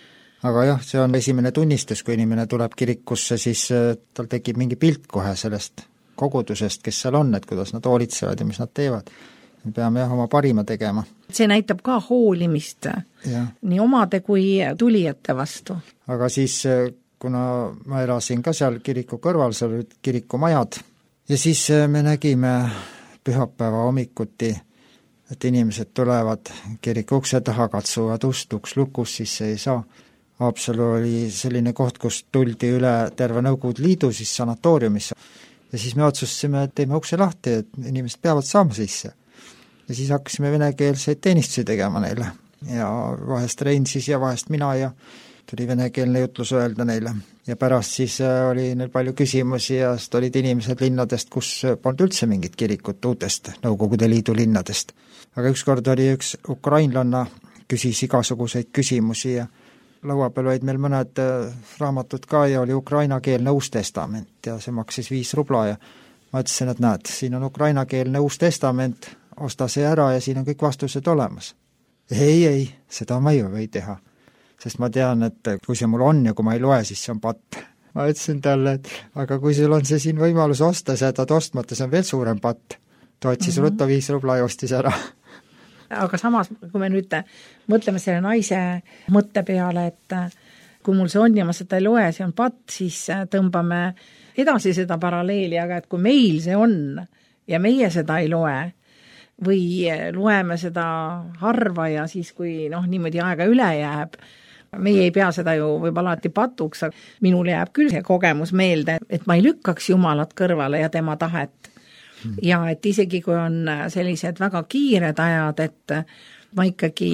Aga jah, see on esimene tunnistus, kui inimene tuleb kirikusse, siis tal tekib mingi pilt kohe sellest kogudusest, kes seal on, et kuidas nad hoolitsevad ja mis nad teevad. Me peame jah oma parima tegema. See näitab ka hoolimist ja. Nii omade kui tulijate vastu. Aga siis, kuna ma elasin ka seal kiriku kõrval, seal olid kirikumajad ja siis me nägime pühapäeva hommikuti, et inimesed tulevad kiriku ukse taha, katsuvad ust, uks lukus, siis ei saa. Haapsalu oli selline koht, kus tuldi üle terve Nõukogude Liidu siis sanatooriumisse ja siis me otsustasime, et teeme ukse lahti, et inimesed peavad saama sisse. Ja siis hakkasime venekeelseid teenistusi tegema neile ja vahest Rein siis ja vahest mina ja tuli venekeelne jutlus öelda neile. Ja pärast siis oli neil palju küsimusi ja sest olid inimesed linnadest, kus polnud üldse mingit kirikut uutest Nõukogude Liidu linnadest. Aga ükskord oli üks ukrainlanna, küsis igasuguseid küsimusi ja laua peal olid meil mõned raamatud ka ja oli ukrainakeelne Uus Testament ja see maksis viis rubla ja ma ütlesin, et näed, siin on ukrainakeelne Uus Testament, osta see ära ja siin on kõik vastused olemas. Ei, ei, seda ma ei või teha, sest ma tean, et kui see mul on ja kui ma ei loe, siis see on patt. Ma ütlesin talle, et aga kui sul on see siin võimalus osta, sa jätad ostmata, see on veel suurem patt. Ta otsis mm -hmm. rutto viis rubla ja ostis ära. aga samas, kui me nüüd mõtleme selle naise mõtte peale, et kui mul see on ja ma seda ei loe, see on patt, siis tõmbame edasi seda paralleeli, aga et kui meil see on ja meie seda ei loe või loeme seda harva ja siis, kui noh, niimoodi aega üle jääb, meie ei pea seda ju võib-olla alati patuks, aga minul jääb küll see kogemus meelde, et ma ei lükkaks Jumalat kõrvale ja tema tahet. Ja et isegi kui on sellised väga kiired ajad, et ma ikkagi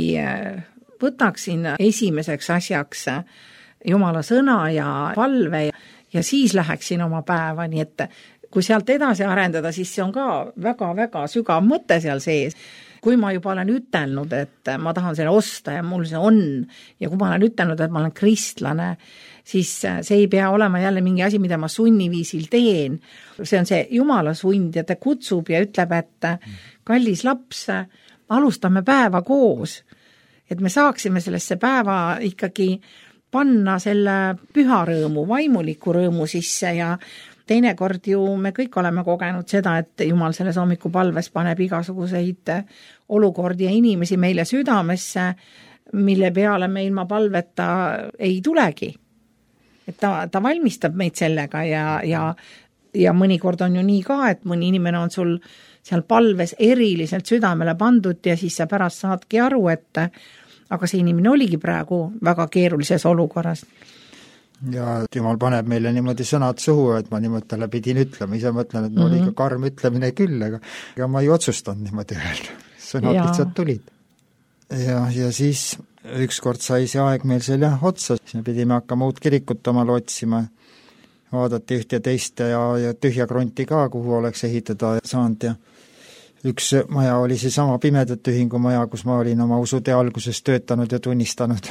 võtaksin esimeseks asjaks Jumala sõna ja palve ja siis läheksin oma päeva, nii et kui sealt edasi arendada, siis see on ka väga-väga sügav mõte seal sees. Kui ma juba olen ütelnud, et ma tahan selle osta ja mul see on ja kui ma olen ütelnud, et ma olen kristlane, siis see ei pea olema jälle mingi asi, mida ma sunniviisil teen. See on see Jumala sund ja ta kutsub ja ütleb, et kallis laps, alustame päeva koos. Et me saaksime sellesse päeva ikkagi panna selle püha rõõmu, vaimuliku rõõmu sisse ja teinekord ju me kõik oleme kogenud seda, et Jumal selles hommikupalves paneb igasuguseid olukordi ja inimesi meile südamesse, mille peale me ilma palveta ei tulegi. Et ta, ta valmistab meid sellega ja, ja, ja mõnikord on ju nii ka, et mõni inimene on sul seal palves eriliselt südamele pandud ja siis sa pärast saadki aru, et aga see inimene oligi praegu väga keerulises olukorras. Ja Jumal paneb meile niimoodi sõnad suhu, et ma niimoodi talle pidin ütlema, ise mõtlen, et ma mm-hmm. oli ka karm ütlemine küll, aga ja ma ei otsustanud niimoodi öelda, sõnad ja. Lihtsalt tulid. Ja, ja siis ükskord sai see aeg meil seal jah otsa, siis me pidime hakkama uut kirikut omal otsima, vaadati üht ja teist ja, ja tühja kronti ka, kuhu oleks ehitada saanud ja üks maja oli see sama Pimedate Ühingu maja, kus ma olin oma usutee alguses töötanud ja tunnistanud.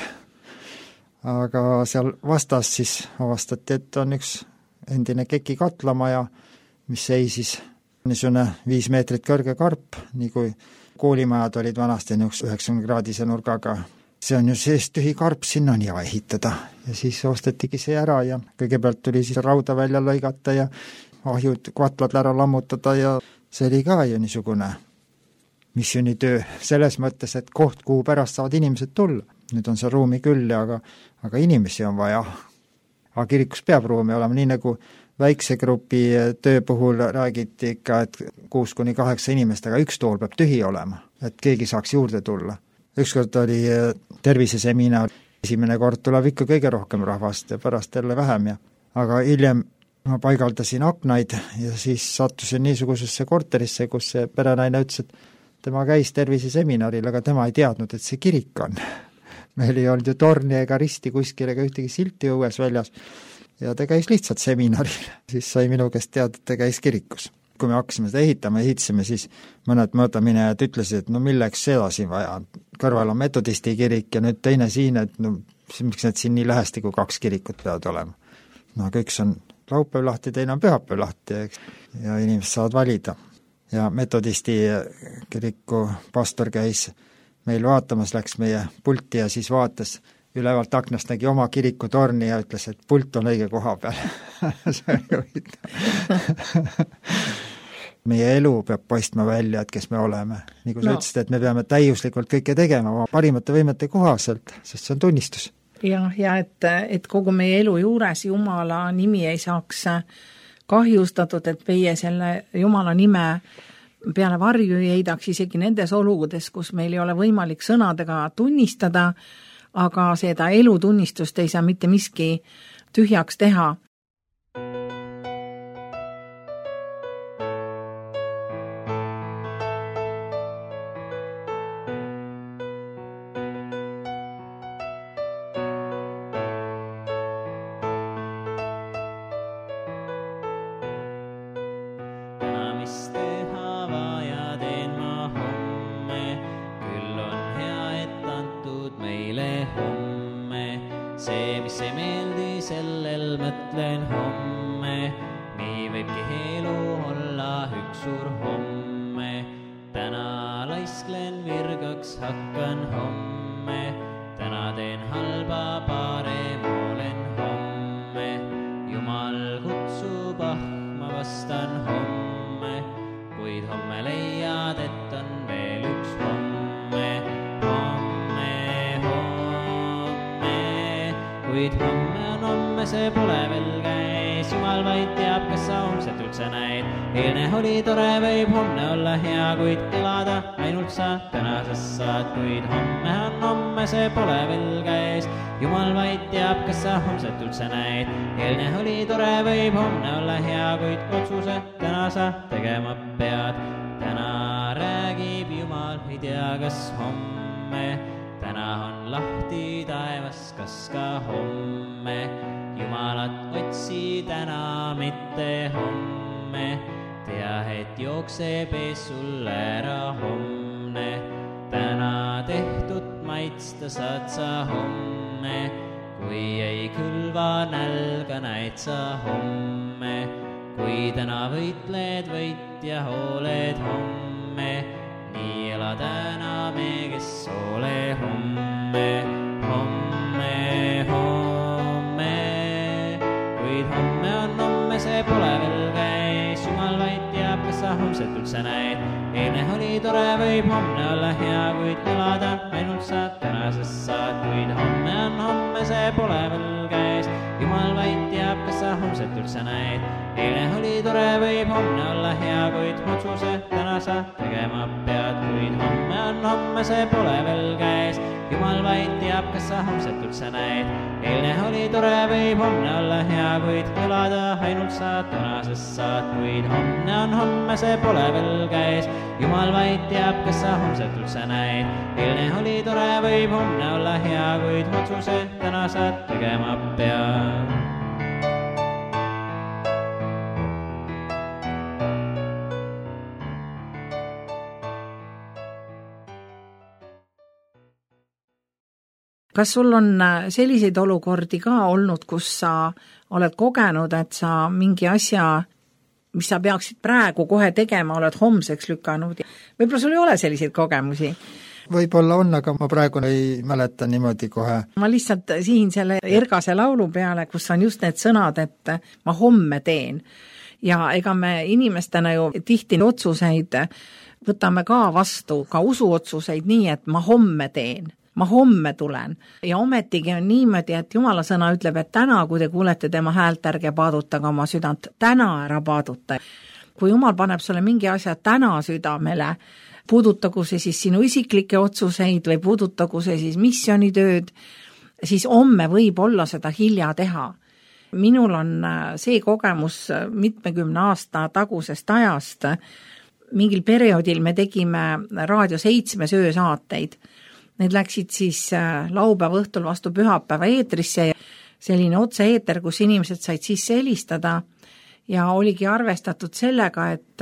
Aga seal vastas siis avastati, et on üks endine Keki katlamaja, mis seisis niisugune viis meetrit kõrge karp, nii kui koolimajad olid vanasti üheksakümne kraadise nurgaga. See on ju sees tühi karp, sinna on hea ehitada. Ja siis ostetigi see ära ja kõigepealt tuli siis rauda välja lõigata ja ahjud, kvatlad ära lammutada ja see oli ka ju niisugune missioonitöö selles mõttes, et koht, kuhu pärast saavad inimesed tulla. Nüüd on see ruumi küll, aga, aga inimesi on vaja. Aga kirikus peab ruumi olema, nii nagu väikse grupi töö puhul räägiti ikka, et kuus kuni kaheksa inimest, aga üks tool peab tühi olema, et keegi saaks juurde tulla. Ükskord oli terviseseminar, esimene kord tuleb ikka kõige rohkem rahvast ja pärast jälle vähem. Ja. Aga hiljem ma paigaldasin aknaid ja siis sattusin niisugusesse korterisse, kus see perenaine ütles, et tema käis terviseseminaril, aga tema ei teadnud, et see kirik on. Meil ei olnud ju torni ega risti kuskil ega ühtegi silti õues väljas ja ta käis lihtsalt seminaril. Siis sai minu käest teada, et ta käis kirikus. Kui me hakkasime seda ehitama, ehitasime, siis mõned mõõdaminejad ütlesid, et no milleks seda siin vaja. Kõrval on metodisti kirik ja nüüd teine siin, et no, miks need siin nii lähesti, kui kaks kirikut peavad olema. No kõik on laupäev lahti, teine on pühapäev lahti ja inimesed saavad valida. Ja metodisti kiriku pastor käis meil vaatamas, läks meie pulti ja siis vaatas ülevalt aknast, nägi oma kiriku torni ja ütles, et pult on õige koha peal. See on huvitav. Meie elu peab paistma välja, et kes me oleme. Nii kui sa no. ütlesid, et me peame täiuslikult kõike tegema oma parimate võimete kohaselt, sest see on tunnistus. Ja, ja et, et kogu meie elu juures Jumala nimi ei saaks kahjustatud, et meie selle Jumala nime peale varju ei heidaks isegi nendes oludes, kus meil ei ole võimalik sõnadega tunnistada, aga seda elutunnistust ei saa mitte miski tühjaks teha. Kuid homme leiad, et on veel üks homme. see pole veel käis, Jumal vaid teab, kas sa homset üldse näid. Eilne oli tore, võib homne olla hea, kuid elada ainult sa tänasest saad, kuid homme on homme, see pole veel käis. Jumal vaid teab, kas sa homset üldse näid. Eilne oli tore, võib homne olla hea, kuid otsuse täna sa tegema pead. Täna räägib Jumal, ei tea, kas homme, täna on lahti taevas, kas ka homme. Jumalat otsi täna, mitte homme, tea, et jookseb ees sulle ära homne. Täna tehtud maitsta saad sa homme, kui ei külva nälga näid sa homme. Kui täna võitled, võitja hooled homme, nii ela täna me, kes ole homme. Homme, homme, kuid homme on homme, see pole veel käis. Jumal vaid teab, kas sa homset üldse näid. Eilne oli tore, võib homne olla hea, kuid elada ainult sa tänasest saad, kuid homme on homme, see pole veel käis. Jumal vaid teab, kas sa homset üldse näid. Eilne oli tore, võib homne olla hea, kuid otsuse täna sa tegema pead, kuid homme on homme, see pole veel käis. Jumal vaid teab, kas sa homset üldse näid. Eilne oli tore, võib homne olla hea, kuid elada ainult sa tänasest saad, kuid homne on homme, see pole veel käis. Jumal vaid teab, kas sa homset üldse näid. Eilne oli tore, võib homne olla hea, kuid otsuse täna sa tegema pead. Kas sul on selliseid olukordi ka olnud, kus sa oled kogenud, et sa mingi asja, mis sa peaksid praegu kohe tegema, oled homseks lükanud? Võib-olla sul ei ole selliseid kogemusi? Võib-olla on, aga ma praegu ei mäleta niimoodi kohe. Ma lihtsalt sihin selle Ergase laulu peale, kus on just need sõnad, et ma homme teen. Ja ega me inimestena ju tihti otsuseid võtame ka vastu, ka usuotsuseid nii, et ma homme teen. Ma homme tulen. Ja ometigi on niimoodi, et Jumala sõna ütleb, et täna, kui te kuulete tema häält, ärge paadutage oma südant, täna ära paaduta. Kui Jumal paneb sulle mingi asja täna südamele, puudutagu see siis sinu isiklikke otsuseid või puudutagu see siis missioonitööd, siis homme võib olla seda hilja teha. Minul on see kogemus mitmekümne aasta tagusest ajast. Mingil perioodil me tegime Raadio seitsmes öösaateid. Need läksid siis laupäeva õhtul vastu pühapäeva eetrisse ja selline otse eeter, kus inimesed said sisse helistada ja oligi arvestatud sellega, et,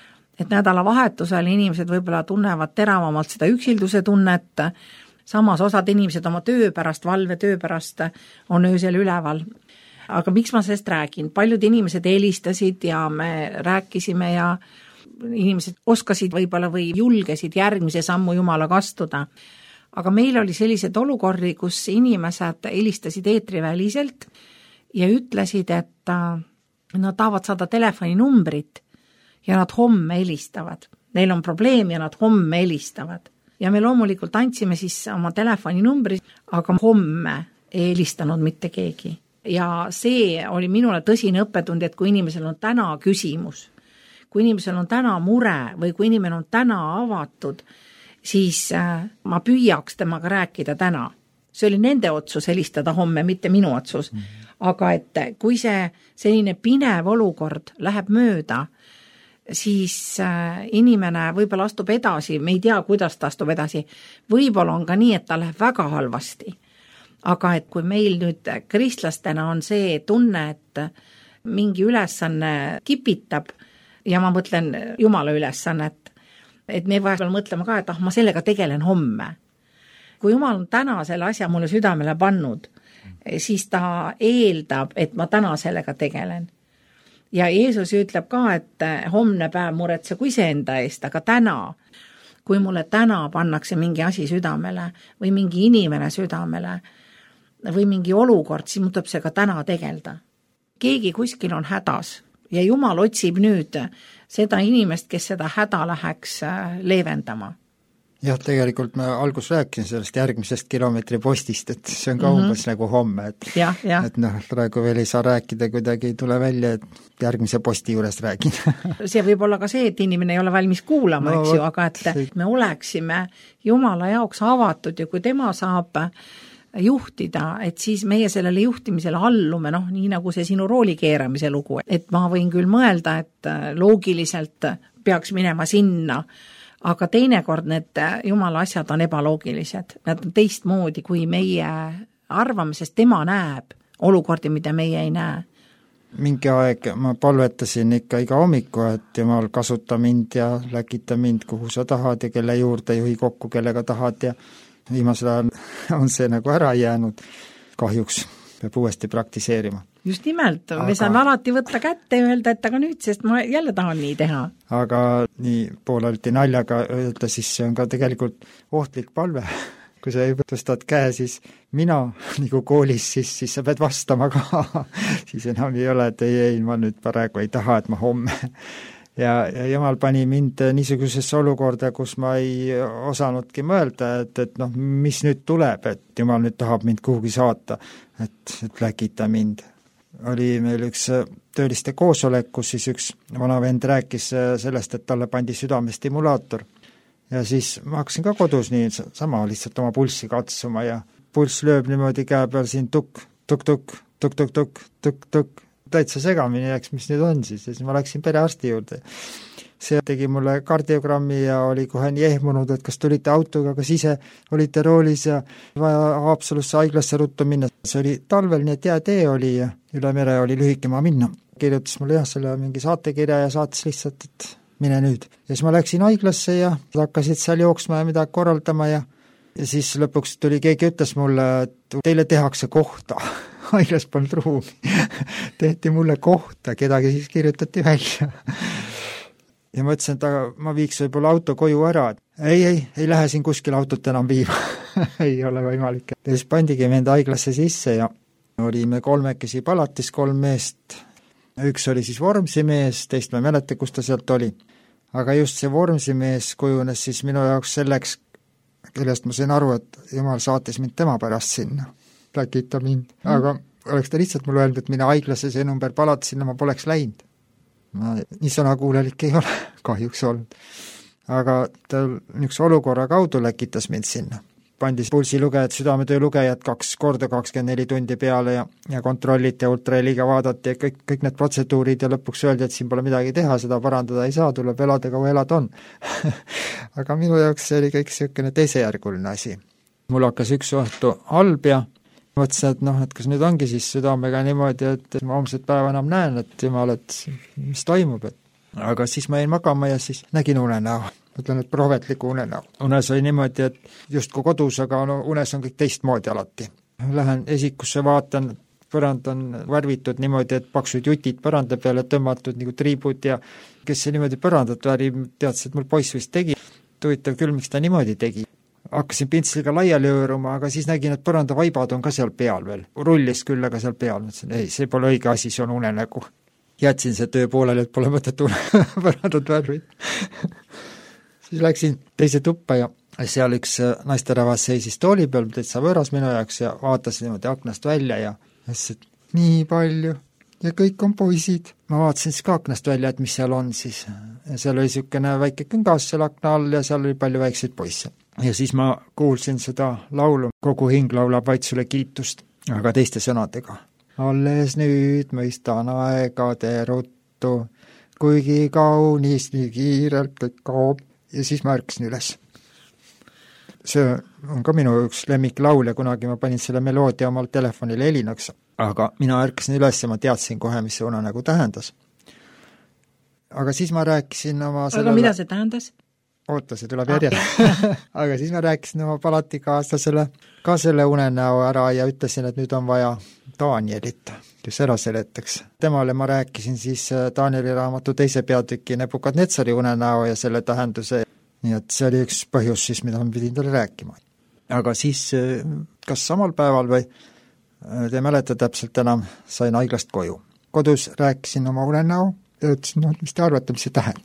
et nädalavahetusel inimesed võib-olla tunnevad teravamalt seda üksilduse tunnet, samas osad inimesed oma töö pärast, valve töö pärast on öösel üleval. Aga miks ma sellest räägin? Paljud inimesed helistasid ja me rääkisime ja inimesed oskasid võib-olla või julgesid järgmise sammu Jumalaga astuda. Aga meil oli sellised olukordi, kus inimesed helistasid eetriväliselt ja ütlesid, et nad tahavad saada telefoninumbrit ja nad homme helistavad. Neil on probleem ja nad homme helistavad. Ja me loomulikult andsime siis oma telefoninumbri, aga homme ei helistanud mitte keegi. Ja see oli minule tõsine õppetund, et kui inimesel on täna küsimus, kui inimesel on täna mure või kui inimene on täna avatud, siis ma püüaks temaga rääkida täna. See oli nende otsus helistada homme, mitte minu otsus. Mm-hmm. Aga et kui see selline pinev olukord läheb mööda, siis inimene võib-olla astub edasi, me ei tea, kuidas ta astub edasi. Võib-olla on ka nii, et ta läheb väga halvasti. Aga et kui meil nüüd kristlastena on see tunne, et mingi ülesanne kipitab ja ma mõtlen Jumala ülesannet, et me vahel mõtleme ka, et ah, ma sellega tegelen homme. Kui Jumal on täna selle asja mulle südamele pannud, siis ta eeldab, et ma täna sellega tegelen. Ja Jeesus ütleb ka, et homne päev muretse kui see enda eest, aga täna, kui mulle täna pannakse mingi asi südamele või mingi inimene südamele või mingi olukord, siis mul tuleb see ka täna tegelda. Keegi kuskil on hädas ja Jumal otsib nüüd seda inimest, kes seda häda läheks leevendama. jah, tegelikult ma algus rääkisin sellest järgmisest kilomeetri postist, et see on ka Mhm. umbes nagu homme, et jah, jah. et noh, praegu veel ei saa rääkida, kuidagi ei tule välja, et järgmise posti juures räägin. see võib olla ka see, et inimene ei ole valmis kuulama, No eks ju, vot, aga et see- me oleksime Jumala jaoks avatud ja kui tema saab juhtida, et siis meie sellele juhtimisele allume, noh, nii nagu see sinu rooli keeramise lugu, et ma võin küll mõelda, et loogiliselt peaks minema sinna, aga teinekord need Jumala asjad on ebaloogilised, nad on teistmoodi, kui meie arvame, sest tema näeb olukordi, mida meie ei näe. mingi aeg ma palvetasin ikka iga hommiku, et Jumal, kasuta mind ja läkita mind, kuhu sa tahad ja kelle juurde juhi kokku, kellega tahad ja viimasel ajal on see nagu ära jäänud, kahjuks peab uuesti praktiseerima. Just nimelt, Aga- me saame alati võtta kätte ja öelda, et aga nüüd, sest ma jälle tahan nii teha. Aga nii pooleldi naljaga öelda, siis see on ka tegelikult ohtlik palve. Kui sa juba tõstad käe, siis mina, nagu koolis, siis, siis sa pead vastama ka. siis enam ei ole, et ei, ei, ma nüüd praegu ei taha, et ma homme. ja, ja Jumal pani mind niisugusesse olukorda, kus ma ei osanudki mõelda, et, et noh, mis nüüd tuleb, et Jumal nüüd tahab mind kuhugi saata, et, et läkita mind. Oli meil üks tööliste koosolek, kus siis üks vana vend rääkis sellest, et talle pandi südamestimulaator. Ja siis ma hakkasin ka kodus nii sama lihtsalt oma pulssi katsuma ja pulss lööb niimoodi käe peal siin tukk, tukk, tukk, tukk, tukk, tukk, tukk, tukk, täitsa segamini jääks, mis nüüd on siis, ja siis ma läksin perearsti juurde. See tegi mulle kardiogrammi ja oli kohe nii ehmunud, et kas tulite autoga, kas ise olite roolis ja vaja Haapsalusse haiglasse ruttu minna. See oli talvel, nii et jäätee oli ja üle mere oli lühike maa minna. Kirjutas mulle jah selle mingi saatekirja ja saatis lihtsalt, et mine nüüd. Ja siis ma läksin haiglasse ja hakkasid seal jooksma ja midagi korraldama ja, ja siis lõpuks tuli keegi ütles mulle, et teile tehakse kohta. Haiglas polnud ruumi. Tehti mulle kohta, kedagi siis kirjutati välja. Ja ma ütlesin, et aga ma viiks võib-olla auto koju ära. Ei, ei, ei lähe siin kuskil autot enam viima. ei ole võimalik. Ja siis pandigi mind haiglasse sisse ja olime kolmekesi palatis, kolm meest. Üks oli siis Vormsi mees, teist ma ei mäleta, kus ta sealt oli. Aga just see Vormsi mees kujunes siis minu jaoks selleks, kellest ma sain aru, et Jumal saatis mind tema pärast sinna. Läkita mind. Aga oleks ta lihtsalt mulle öelnud, et mine haiglasse see number palat sinna, ma poleks läinud. Ma nii sõnakuulelik ei ole kahjuks olnud. Aga ta üks olukorra kaudu läkitas mind sinna. Pandis pulsilugejad, südametöö lugejad kaks korda kakskümmend neli tundi peale ja, ja kontrolliti ja ultraheliga vaadati ja kõik, kõik need protseduurid ja lõpuks öeldi, et siin pole midagi teha, seda parandada ei saa, tuleb elada, kaua elad on. Aga minu jaoks see oli kõik selline teisejärguline asi. Mul hakkas üks õhtu halb ja mõtlesin, et noh, et kas nüüd ongi siis südamega niimoodi, et ma homset päeva enam näen, et Jumal, et mis toimub. Et. Aga siis ma jäin magama ja siis nägin unenäo. Mõtlen, et prohvetliku unenäo. Unes oli niimoodi, et justkui kodus, aga no unes on kõik teistmoodi alati. Lähen esikusse, vaatan, põrand on värvitud niimoodi, et paksud jutid põranda peale tõmmatud nagu triibud ja kes see niimoodi põrandat värib, teadis, et mul poiss vist tegi. Tuitav küll, miks ta niimoodi tegi. Hakkasin pintsliga laiali ööruma, aga siis nägin, et põranda vaibad on ka seal peal veel. Rullis küll, aga seal peal. Mõtlesin, ei, see pole õige asi, see on unenägu. Jätsin see töö pooleli, et pole mõtet põrandat värvid. Siis läksin teise tuppa ja seal üks naisterahvas seisis tooli peal, täitsa võõras minu jaoks ja vaatas niimoodi aknast välja ja ütles, et nii palju ja kõik on poisid. Ma vaatasin siis ka aknast välja, et mis seal on siis. Ja seal oli niisugune väike küngas seal akna all ja seal oli palju väikseid poisse. Ja siis ma kuulsin seda laulu, kogu hing laulab vaid sulle kiitust, aga teiste sõnadega. Alles nüüd mõistan aegade ruttu, kuigi kaunis nii kiirelt kõik kaob. Ja siis ma ärkasin üles. See on ka minu üks lemmiklaul ja kunagi ma panin selle meloodia omal telefonile helinaks, aga mina ärkasin üles ja ma teadsin kohe, mis see unenägu tähendas. Aga siis ma rääkisin oma sellele... Aga mida see tähendas? Oota, see tuleb järjest. Aga siis ma rääkisin oma palatikaaslasele ka selle unenäo ära ja ütlesin, et nüüd on vaja Danielit, kes ära seletaks. Temale ma rääkisin siis Danieli raamatu teise peatüki Nebukadnetsari unenäo ja selle tähenduse. Nii et see oli üks põhjus siis, mida ma pidin talle rääkima. Aga siis kas samal päeval või te mäleta täpselt enam, sain haiglast koju. Kodus rääkisin oma unenäo ja ütlesin, no mis te arvate, mis see tähendab.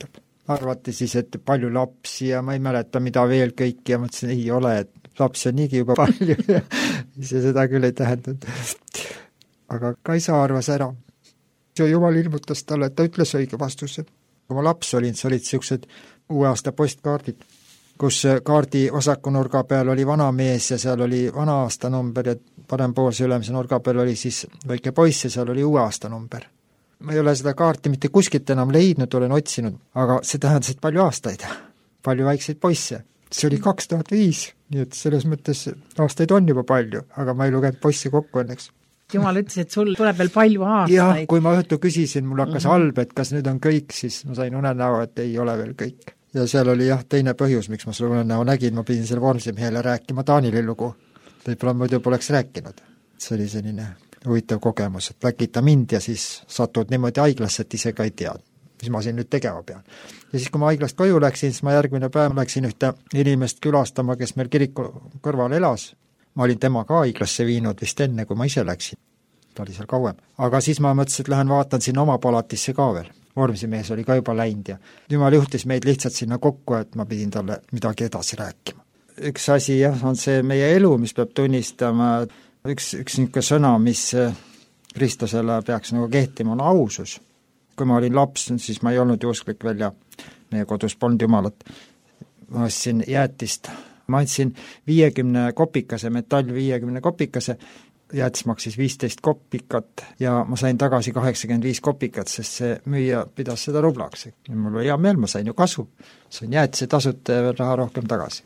arvati siis, et palju lapsi ja ma ei mäleta, mida veel kõiki ja mõtlesin, ei ole, et lapsi on niigi juba palju ja ise seda küll ei tähendanud. Aga Kaisa arvas ära. Jumal ilmutas talle, et ta ütles õige vastuse. Kui ma laps olin, see olid sellised uue aasta postkaardid, kus kaardi vasaku nurga peal oli vana mees ja seal oli vana aasta number ja parempoolse ülemise nurga peal oli siis väike poiss ja seal oli uue aasta number. Ma ei ole seda kaarti mitte kuskilt enam leidnud, olen otsinud, aga see tähendas, et palju aastaid, palju väikseid poisse. See oli kaks tuhat viis, nii et selles mõttes aastaid on juba palju, aga ma ei lugenud poisse kokku õnneks. Jumal ütles, et sul tuleb veel palju aastaid. Jah, kui ma õhtu küsisin, mul hakkas mm-hmm. halb, et kas nüüd on kõik, siis ma sain unenäo, et ei ole veel kõik. Ja seal oli jah, teine põhjus, miks ma selle unenäo nägin, ma pidin selle Vormsimehele rääkima Taanili lugu. Võib-olla muidu poleks rääkinud. See oli selline huvitav kogemus, et läkita mind ja siis satud niimoodi haiglasse, et ise ka ei tea, mis ma siin nüüd tegema pean. Ja siis, kui ma haiglast koju läksin, siis ma järgmine päev läksin ühte inimest külastama, kes meil kiriku kõrval elas. Ma olin tema ka haiglasse viinud vist enne, kui ma ise läksin. Ta oli seal kauem. Aga siis ma mõtlesin, et lähen vaatan sinna oma palatisse ka veel. Vormsimees oli ka juba läinud ja Jumal juhtis meid lihtsalt sinna kokku, et ma pidin talle midagi edasi rääkima. Üks asi jah, on see meie elu, mis peab tunnistama. Üks, üks niisugune sõna, mis Kristusele peaks nagu kehtima, on ausus. Kui ma olin laps, siis ma ei olnud ju usklik välja, meie kodus polnud jumalat. Ma ostsin jäätist, ma andsin viiekümne kopikase, metall viiekümne kopikase, jäätis maksis viisteist kopikat ja ma sain tagasi kaheksakümmend viis kopikat, sest see müüja pidas seda rublaks. Ja mul oli hea meel, ma sain ju kasu. Sain jäätise tasuta ja raha rohkem tagasi.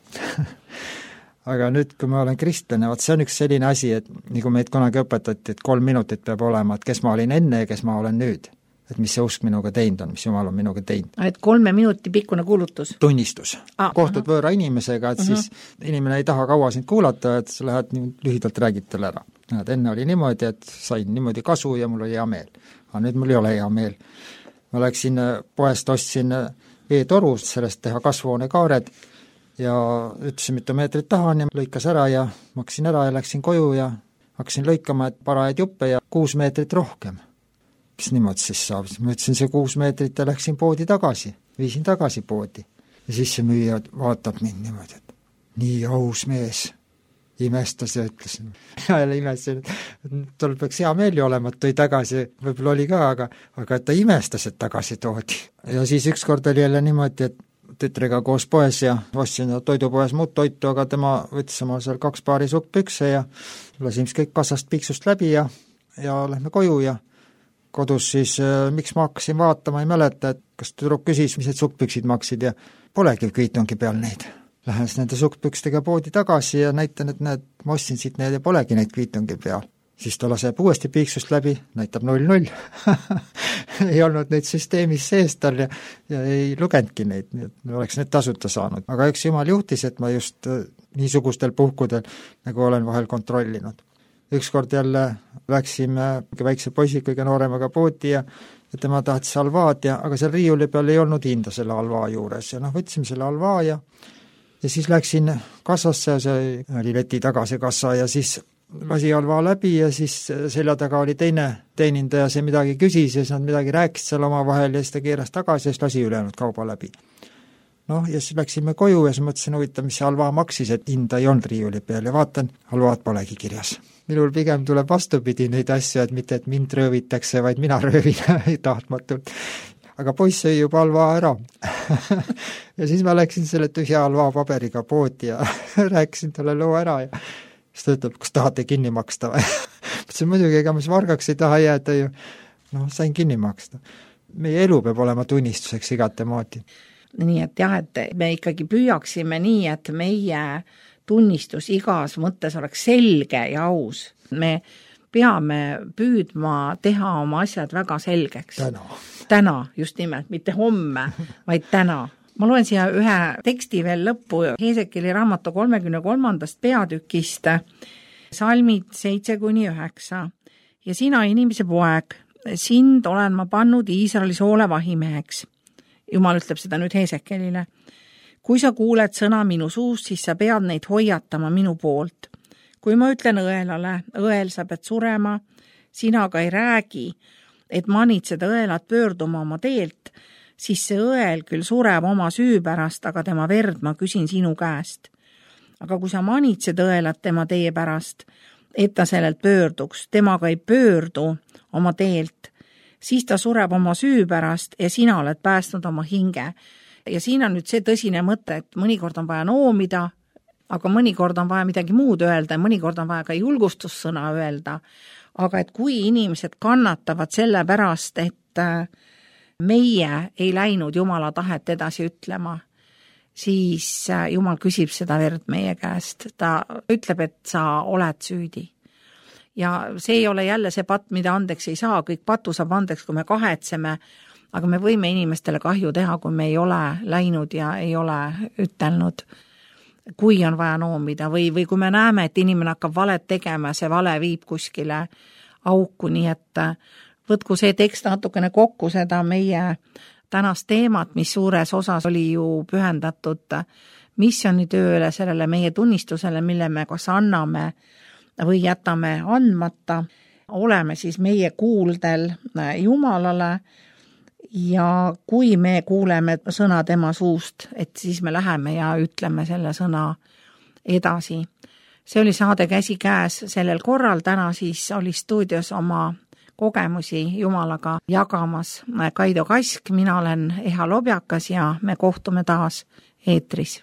Aga nüüd, kui ma olen kristlane, vaat see on üks selline asi, et nagu meid kunagi õpetati, et kolm minutit peab olema, et kes ma olin enne ja kes ma olen nüüd. Et mis see usk minuga teinud on, mis Jumal on minuga teinud. Et kolme minuti pikkune kuulutus? Tunnistus. Ah, Kohtud aha. võõra inimesega, et uh-huh. siis inimene ei taha kaua sind kuulata, et sa lähed lühidalt räägid talle ära. Et enne oli niimoodi, et sain niimoodi kasu ja mul oli hea meel. Aga nüüd mul ei ole hea meel. Ma läksin poest, ostsin veetoru, sellest teha kasvuhoonekaared ja ütlesin, mitu meetrit tahan ja lõikas ära ja maksin ära ja läksin koju ja hakkasin lõikama, et parajaid juppe ja kuus meetrit rohkem. Mis niimoodi siis saab? Ma ütlesin see kuus meetrit ja läksin poodi tagasi, viisin tagasi poodi. Ja siis see müüja vaatab mind niimoodi, et nii aus mees, imestas ja ütlesin. Ja jälle imestasin, et tal peaks hea meel ju olema, et tõi tagasi, võib-olla oli ka, aga, aga ta imestas, et tagasi toodi. Ja siis ükskord oli jälle niimoodi, et tütrega koos poes ja ostsin toidupoes muud toitu, aga tema võttis oma seal kaks paari sukkpükse ja lasin kõik kassast piiksust läbi ja, ja lähme koju ja kodus siis, miks ma hakkasin vaatama, ei mäleta, et kas tüdruk küsis, mis need sukkpüksid maksid ja polegi kviitungi peal neid. Lähen siis nende sukkpükstega poodi tagasi ja näitan, et näed, ma ostsin siit need ja polegi neid kviitungi peal. Siis ta laseb uuesti piiksust läbi, näitab null null. Ei olnud neid süsteemis sees tal ja, ja ei lugenudki neid, nii et oleks need tasuta saanud. Aga üks Jumal juhtis, et ma just niisugustel puhkudel nagu olen vahel kontrollinud. Ükskord jälle läksime väikse poisi kõige nooremaga poodi ja, ja tema tahtis halvaad, ja, aga seal riiuli peal ei olnud hinda selle halvaa juures ja noh, võtsime selle halvaa ja, ja siis läksin kassasse ja see oli leti tagasi kassa ja siis lasi halvaa läbi ja siis selja taga oli teine teenindaja, see midagi küsis ja siis nad midagi rääkisid seal oma vahel ja siis ta keeras tagasi ja siis lasi ülejäänud kauba läbi. Noh, ja siis läksime koju ja siis mõtlesin, huvitav, mis see halvaa maksis, et hinda ei olnud riiuli peal ja vaatan, halvaad polegi kirjas. Minul pigem tuleb vastupidi neid asju, et mitte, et mind röövitakse, vaid mina röövin tahtmatult. Aga poiss sõi juba halvaa ära. Ja siis ma läksin selle tühja halvaa paberiga poodi ja rääkisin talle loo ära ja siis ta ütleb, kas tahate kinni maksta või? Mõtlesin muidugi, ega mis vargaks ei taha jääda ju. Noh, sain kinni maksta. Meie elu peab olema tunnistuseks igate moodi. Nii et jah, et me ikkagi püüaksime nii, et meie tunnistus igas mõttes oleks selge ja aus. Me peame püüdma teha oma asjad väga selgeks. Täna. Täna, just nimelt, mitte homme, vaid täna. Ma loen siia ühe teksti veel lõppu Heesekeli raamatu kolmekümne kolmandast peatükist, salmid seitse kuni üheksa. Ja sina, inimese poeg, sind olen ma pannud Iisraelis hoole vahimeheks. Jumal ütleb seda nüüd Heesekelile. Kui sa kuuled sõna minu suust, siis sa pead neid hoiatama minu poolt. Kui ma ütlen õelale, õel sa pead surema, sina aga ei räägi, et manitsed õelad pöörduma oma teelt, siis see õel küll sureb oma süü pärast, aga tema verd ma küsin sinu käest. Aga kui sa manitsed õelat tema tee pärast, et ta sellelt pöörduks, temaga ei pöördu oma teelt, siis ta sureb oma süü pärast ja sina oled päästnud oma hinge. Ja siin on nüüd see tõsine mõte, et mõnikord on vaja noomida, aga mõnikord on vaja midagi muud öelda ja mõnikord on vaja ka julgustussõna öelda. Aga et kui inimesed kannatavad selle pärast, et meie ei läinud Jumala tahet edasi ütlema, siis Jumal küsib seda verd meie käest. Ta ütleb, et sa oled süüdi. Ja see ei ole jälle see patt, mida andeks ei saa. Kõik patu saab andeks, kui me kahetseme, aga me võime inimestele kahju teha, kui me ei ole läinud ja ei ole ütelnud, kui on vaja noomida või, või kui me näeme, et inimene hakkab valet tegema, see vale viib kuskile auku, nii et võtku see tekst natukene kokku seda meie tänast teemat, mis suures osas oli ju pühendatud missioonitööle, sellele meie tunnistusele, mille me kas anname või jätame andmata. Oleme siis meie kuuldel Jumalale ja kui me kuuleme sõna tema suust, et siis me läheme ja ütleme selle sõna edasi. See oli saade Käsi käes sellel korral, täna siis oli stuudios oma kogemusi Jumalaga jagamas Kaido Kask, mina olen Eha Lobjakas ja me kohtume taas eetris.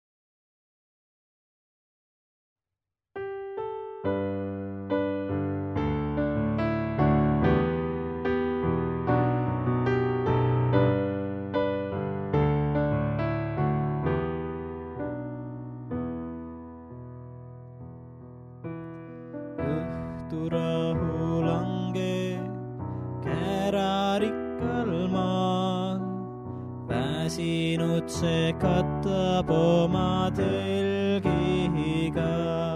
Õhturahu lange kärarikkal maal, väsinud see katab oma telgiga.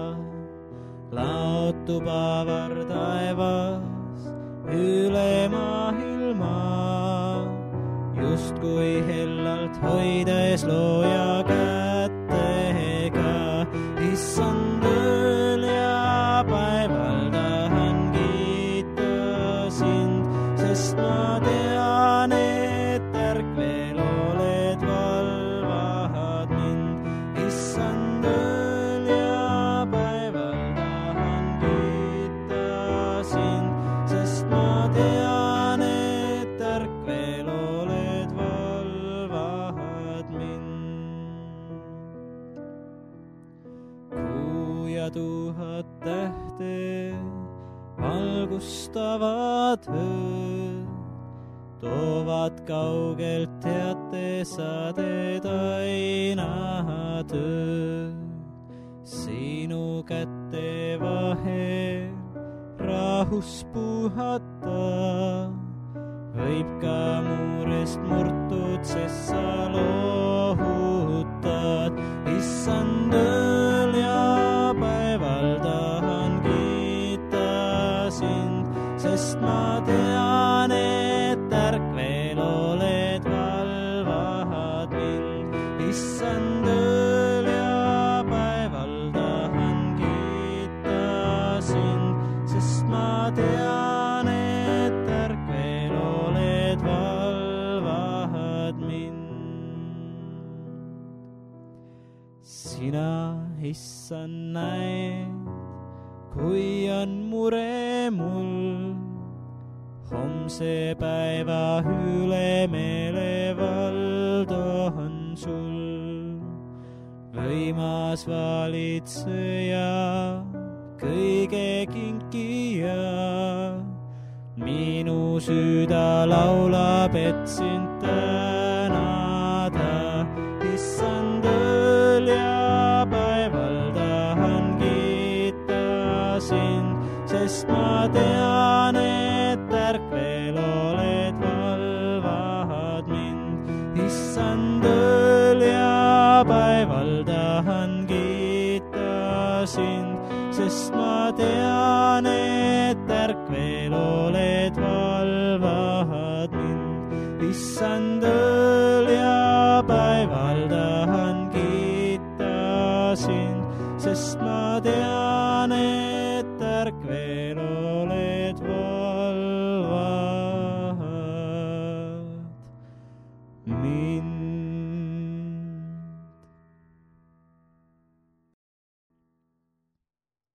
Laotub avar taevas üle maahilma, justkui hellalt hoides looja kättega. Issand ööl ja päeval tahan kiita sind, sest ma tean, et ärk veel oled valvad mind. Issand ööl ja päeval tahan kiita sind, sest ma tean, et ärk veel oled valvad mind. Kuu ja tuhat tähte valgustavad ööd, toovad kaugelt teatesadeed aina tööd. Sinu kätte vahel rahus puhata, võib ka muurest murtud, sest sa lohutad. Issand ööl ja päeval tahan kiita sind, sest ma tean, et ärk veel oled valvad mind. Issand ööl ja päeval tahan kiita sind, sest ma tean, et ärk veel oled valvad mind. Sina, Issand, näed, kui on mure mul, homse päeva üle meelevald on sul. Võimas valitseja, kõige kinkija, minu süda laulab, et sind tänada. Issand ööl ja päeval tahan kiita sind, sest ma tean, et ärk veel oled valvad mind. Issand ööl ja päeval tahan kiita sind, sest ma tean, et ärk veel oled valvad mind. Issand ööl ja päeval tahan kiita sind, sest ma tean,